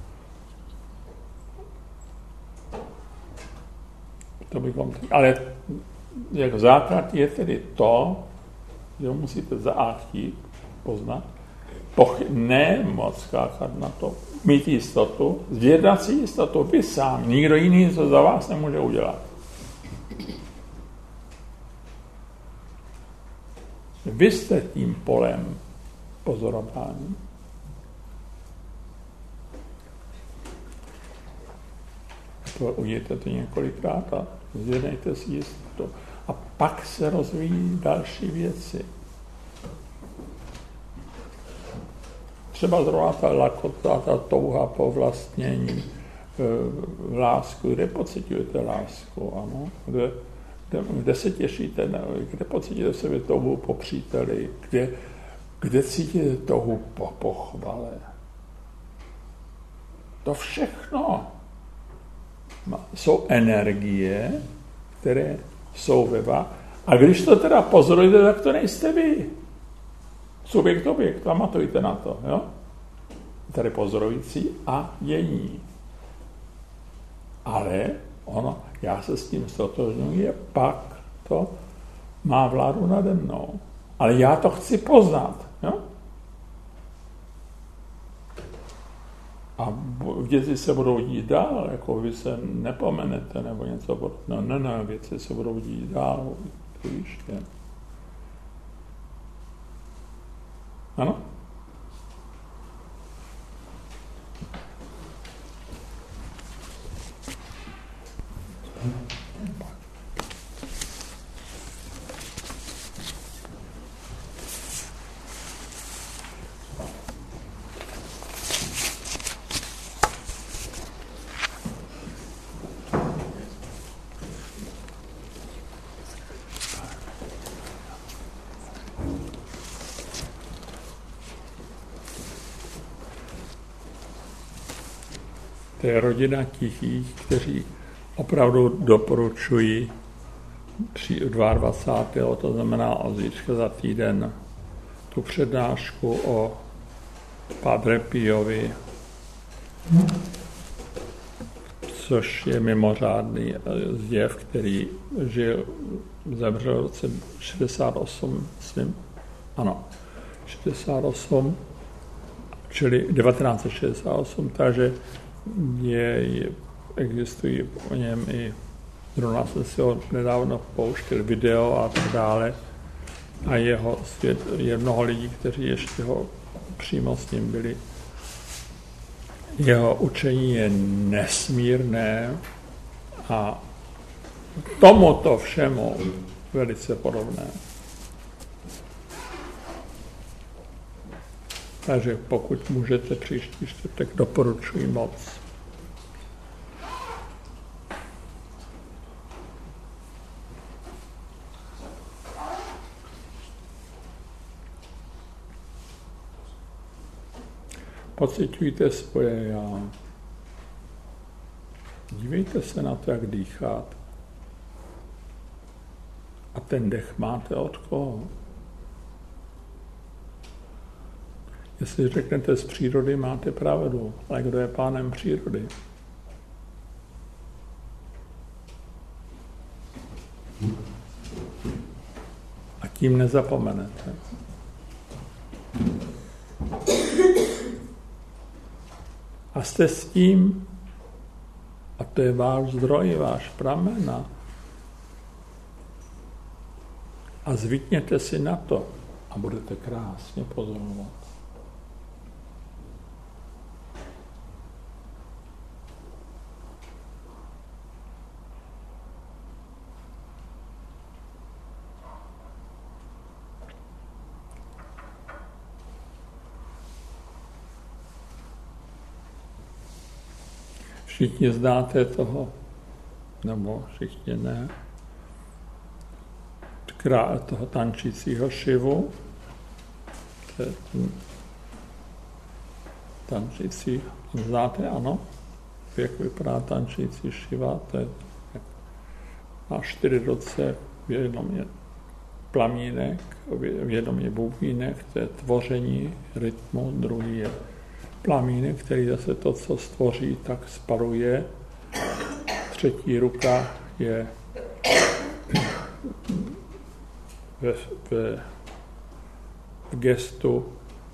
To bychom, ale jak základ je tedy to, že musíte chtít poznat, ne moc skákat na to, mít jistotu, zjednat si jistotu vy sám, nikdo jiný to za vás nemůže udělat. Vy jste tím polem pozorování. Udějte to několikrát a zjednejte si jistotu. A pak se rozvíjí další věci. Třeba zrovna ta lakota, ta touha po vlastnění, lásku, kde pocitujete lásku, ano? Kde se těšíte, kde pocítíte v sobě touhu po příteli, kde cítíte touhu po pochvale. To všechno jsou energie, které jsou ve vás. A když to teda pozorujete, tak to nejste vy. Subjekt, objekt, pamatujte na to, jo? Tady pozorující a dění. Ale ono, já se s tím stotožňuji, pak to má vládu nade mnou. Ale já to chci poznat, jo? A věci se budou dít dál, jako vy se nepomenete, nebo něco podobného. Ne, věci se budou dít dál, víš, je. Ano? To je rodina tichých, kteří opravdu doporučují 22. to znamená od zítřka za týden, tu přednášku o Padre Piovi, což je mimořádný zjev, který zemřel v roce 68, myslím, ano, 68, čili 1968, takže existují o něm i, zrovna jsem si ho nedávno pouštěl video a tak dále, a je mnoho lidí, kteří ještě ho přímo s ním byli. Jeho učení je nesmírné a tomuto všemu velice podobné. Takže pokud můžete příští čtvrtek, doporučuji moc. Pociťujte svoje já. Dívejte se na to, jak dýcháte. A ten dech máte od koho? Jestli řeknete z přírody, máte pravdu, ale kdo je pánem přírody? A tím nezapomenete. A jste s tím, a to je váš zdroj, váš pramen. A zvykněte si na to a budete krásně pozorovat. Všichni znáte toho, nebo všichni ne, toho tančícího Šivu. To je ten tančící, znáte, ano? Jak vypadá tančící Šiva? To je, má 4 ruce, v jednom je plamínek, v jednom je bubínek, to je tvoření rytmu, druhý je plamínek, který zase to, co stvoří, tak spaluje. Třetí ruka je v gestu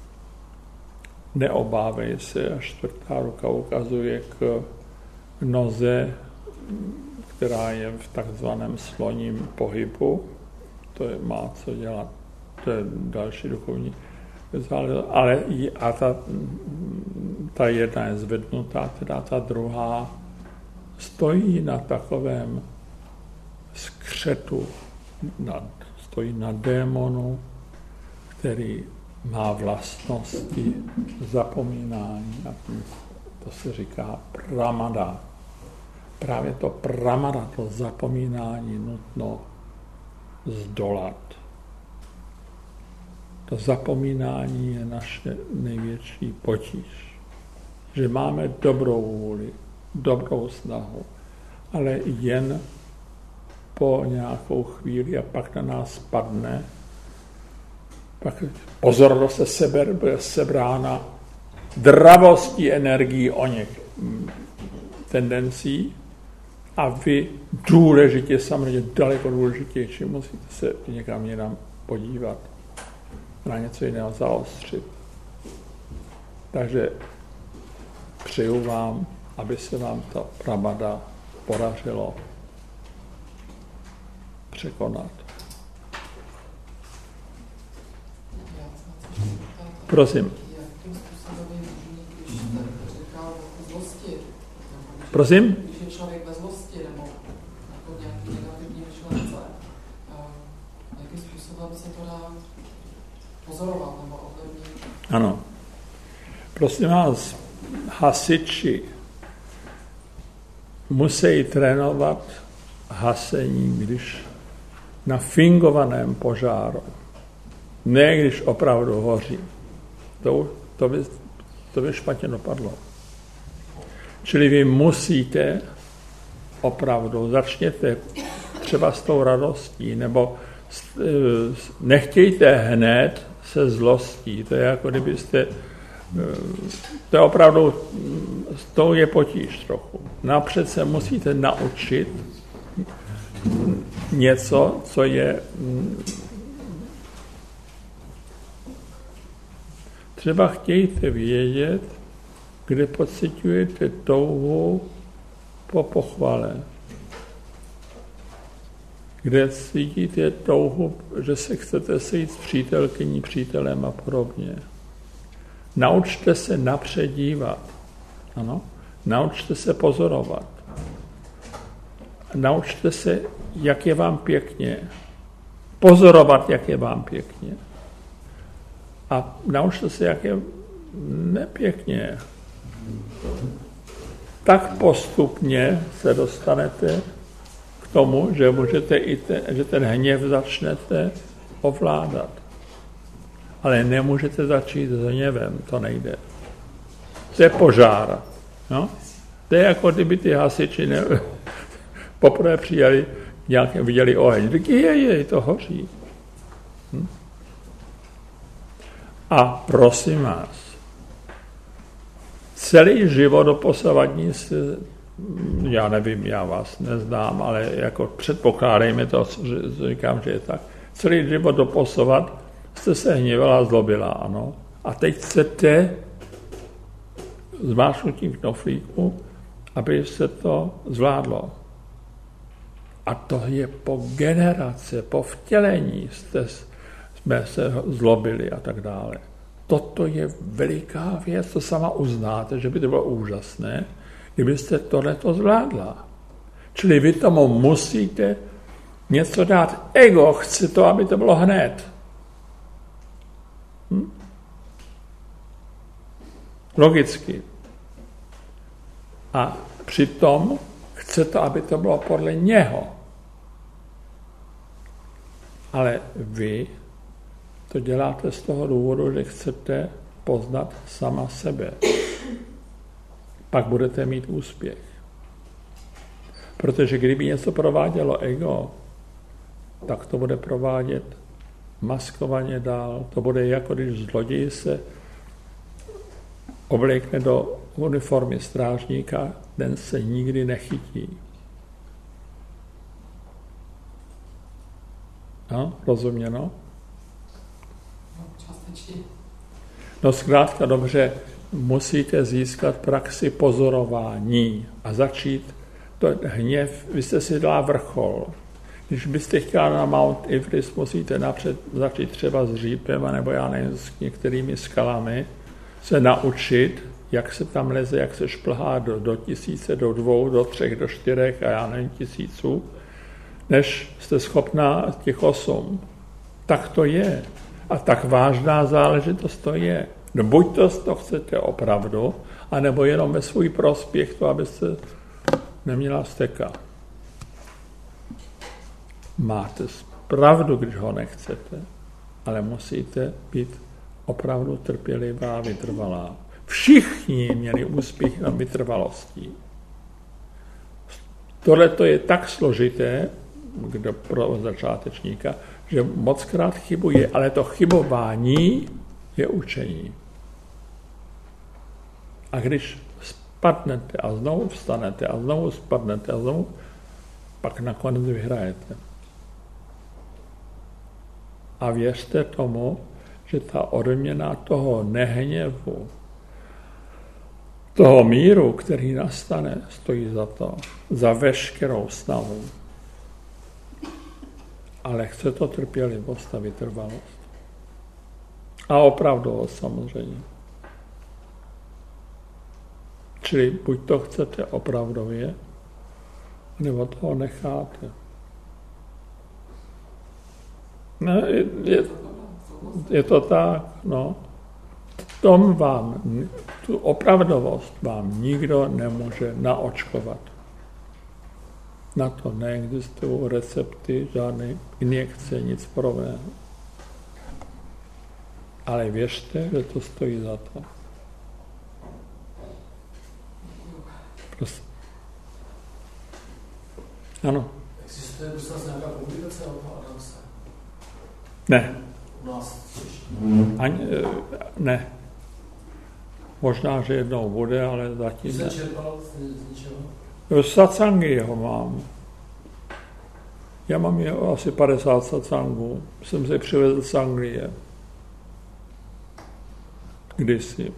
neobávej se, a čtvrtá ruka ukazuje k noze, která je v takzvaném sloním pohybu. To je, má co dělat, to je další duchovní záležitost, ale a ta jedna je zvednutá, teda ta druhá stojí na takovém skřetu, stojí na démonu, který má vlastnosti zapomínání. A to se říká pramada. Právě to pramada, to zapomínání nutno zdolat. To zapomínání je naše největší potíž. Že máme dobrou vůli, dobrou snahu, ale jen po nějakou chvíli a pak na nás padne, pak pozornost se bude sebrána dravostí energií o něch tendencí a vy důležitě, samozřejmě daleko důležitější, musíte se někam jinam podívat, na něco jiného zaostřit. Takže přeju vám, aby se vám ta pramada podařilo překonat. Prosím. Jakým způsobem je možný, když říká o zlosti? Prosím? Když je člověk ve zlosti nebo jako nějaký negativní myšlence, jakým způsobem se to dá pozorovat nebo ovlivnit? Ano. Prosím vás, hasiči musí trénovat hasení, když na fingovaném požáru, ne když opravdu hoří. To by špatně dopadlo. Čili vy musíte opravdu, začněte třeba s tou radostí, nebo nechtějte hned se zlostí. To je jako kdybyste, to je opravdu, to je potíž trochu. Napřed se musíte naučit něco, co je třeba chtějte vědět, kde pociťujete touhu po pochvale. Kde cítíte touhu, že se chcete sejít s přítelkyní, přítelem a podobně. Naučte se napřed dívat. Ano? Naučte se pozorovat. Naučte se, jak je vám pěkně. Pozorovat, jak je vám pěkně. A naučte se, jak je nepěkně. Tak postupně se dostanete k tomu, že můžete že ten hněv začnete ovládat. Ale nemůžete začít s hněvem, to nejde. To je požár. No? To je jako kdyby ty hasiči poprvé přijeli, viděli oheň. Říkají, to hoří. A prosím vás, celý život doposavadní se, já nevím, já vás neznám, ale jako předpokládejme to, co říkám, že je tak. Celý život doposavat jste se hněvala a zlobila, ano. A teď chcete zmáčknutím knoflíku, aby se to zvládlo. A to je po generace, po vtělení jsme se zlobili a tak dále. Toto je veliká věc, to sama uznáte, že by to bylo úžasné, kdybyste tohleto zvládla. Čili vy tomu musíte něco dát. Ego chce to, aby to bylo hned. Logicky. A přitom chce to, aby to bylo podle něho. Ale vy to děláte z toho důvodu, že chcete poznat sama sebe. Pak budete mít úspěch. Protože kdyby něco provádělo ego, tak to bude provádět maskovaně dál. To bude jako když zloděj se oblékne do uniformy strážníka, ten se nikdy nechytí. No, rozuměno? No zkrátka dobře, musíte získat praxi pozorování a začít to hněv, vy jste si dala vrchol. Když byste chtěla na Mount Everest, musíte napřed začít třeba s řípem, nebo já nevím, s některými skalami, se naučit, jak se tam leze, jak se šplhá do 1000, do 2, do 3, do 4 a já nevím, 1000, než jste schopná těch 8. Tak to je. A tak vážná záležitost to je. No buď to chcete opravdu, anebo jenom ve svůj prospěch to, abyste neměla steka. Máte pravdu, když ho nechcete, ale musíte být opravdu trpělivá a vytrvalá. Všichni měli úspěch na vytrvalostí. Tohle to je tak složité, pro začátečníka, že mockrát chybuje, ale to chybování je učení. A když spadnete a znovu vstanete a znovu spadnete a znovu, pak nakonec vyhrajete. A věřte tomu, že ta odměna toho nehněvu, toho míru, který nastane, stojí za to, za veškerou snahu. Ale chce to trpělivost a vytrvalost. A opravdovost samozřejmě. Čili buď to chcete opravdově, nebo toho necháte. No, je to tak, no. Tom vám, tu opravdovost vám nikdo nemůže naočkovat. Na to neexistují recepty, žádné injekce, nic podobného. Ale věřte, že to stojí za to. Prosím. Ano. Existuje prostě nějaká publikace o Adamse? Ne. U nás Ani, ne. Možná, že jednou bude, ale zatím jsi ne. čerpal z ničeho? Satsangy ho mám. Já mám jeho asi 50 satsangů. Jsem si přivezl z Anglie. Kdysi.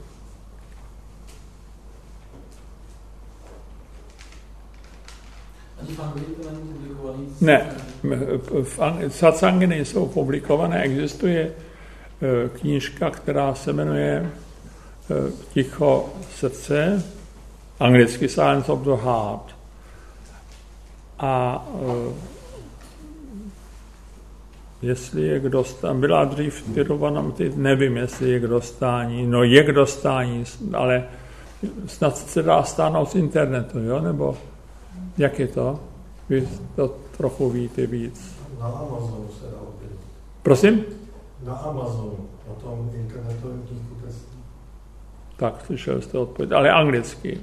Ani v Anglii to není publikovaný? Ne. Satsangy nejsou publikované. Existuje knížka, která se jmenuje Ticho srdce, anglicky Silence of the Heart. A jestli je k dostání, byla dřív titulovaná, nevím, jestli je k dostání, no je k dostání, ale snad se dá stáhnout z internetu, jo, nebo jak je to? Vy to trochu víte víc. Na Amazonu se dá objevit. Prosím? Na Amazonu, na tom internetovém knihkupectví. Tak, slyšel jste odpověď, ale anglicky.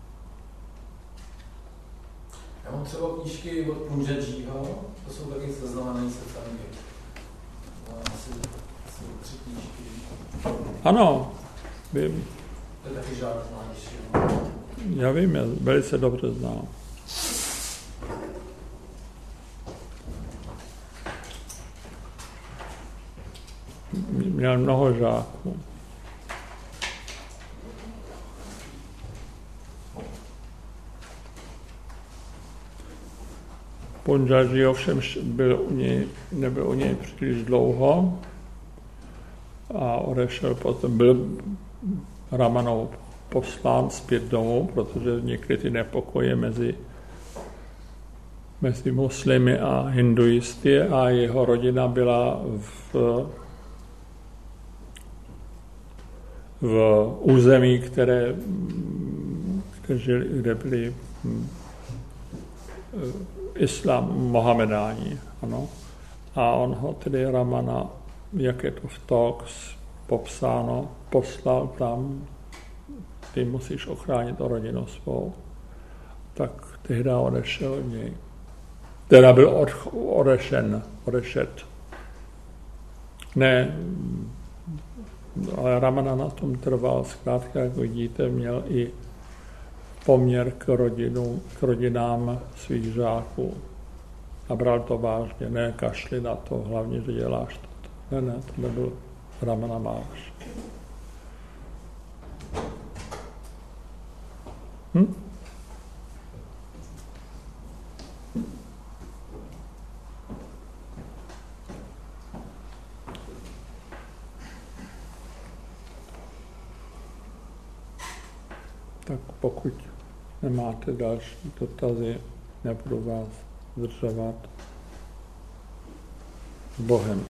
Já mám třeba knížky od Punjajiho, to jsou taky zaznamenané satsangy. Asi 3 knížky. Ano, vím. To je taky žádná knížka. Já vím, já velice dobře znám. Měl mnoho žáků. Punjaji ovšem nebyl u něj příliš dlouho a odešel potom, byl Ramanou poslán zpět domů, protože vznikly ty nepokoje mezi muslimy a hinduisty a jeho rodina byla v území, kde byli islám, mohamedáni, ano. A on ho tedy Ramana, jak je to v Talks popsáno, poslal tam, ty musíš ochránit rodinu svou. Tak tehdy odešel od něj. Teda byl odešet. Ne, ale Ramana na tom trval, zkrátka, jak vidíte, měl i poměr k rodinám svých žáků. A bral to vážně, ne kašli na to, hlavně, že děláš to. Ne, to nebyl Ramana Maharš. Tak pokud nemáte další dotazy, nebudu vás zdržovat. S Bohem.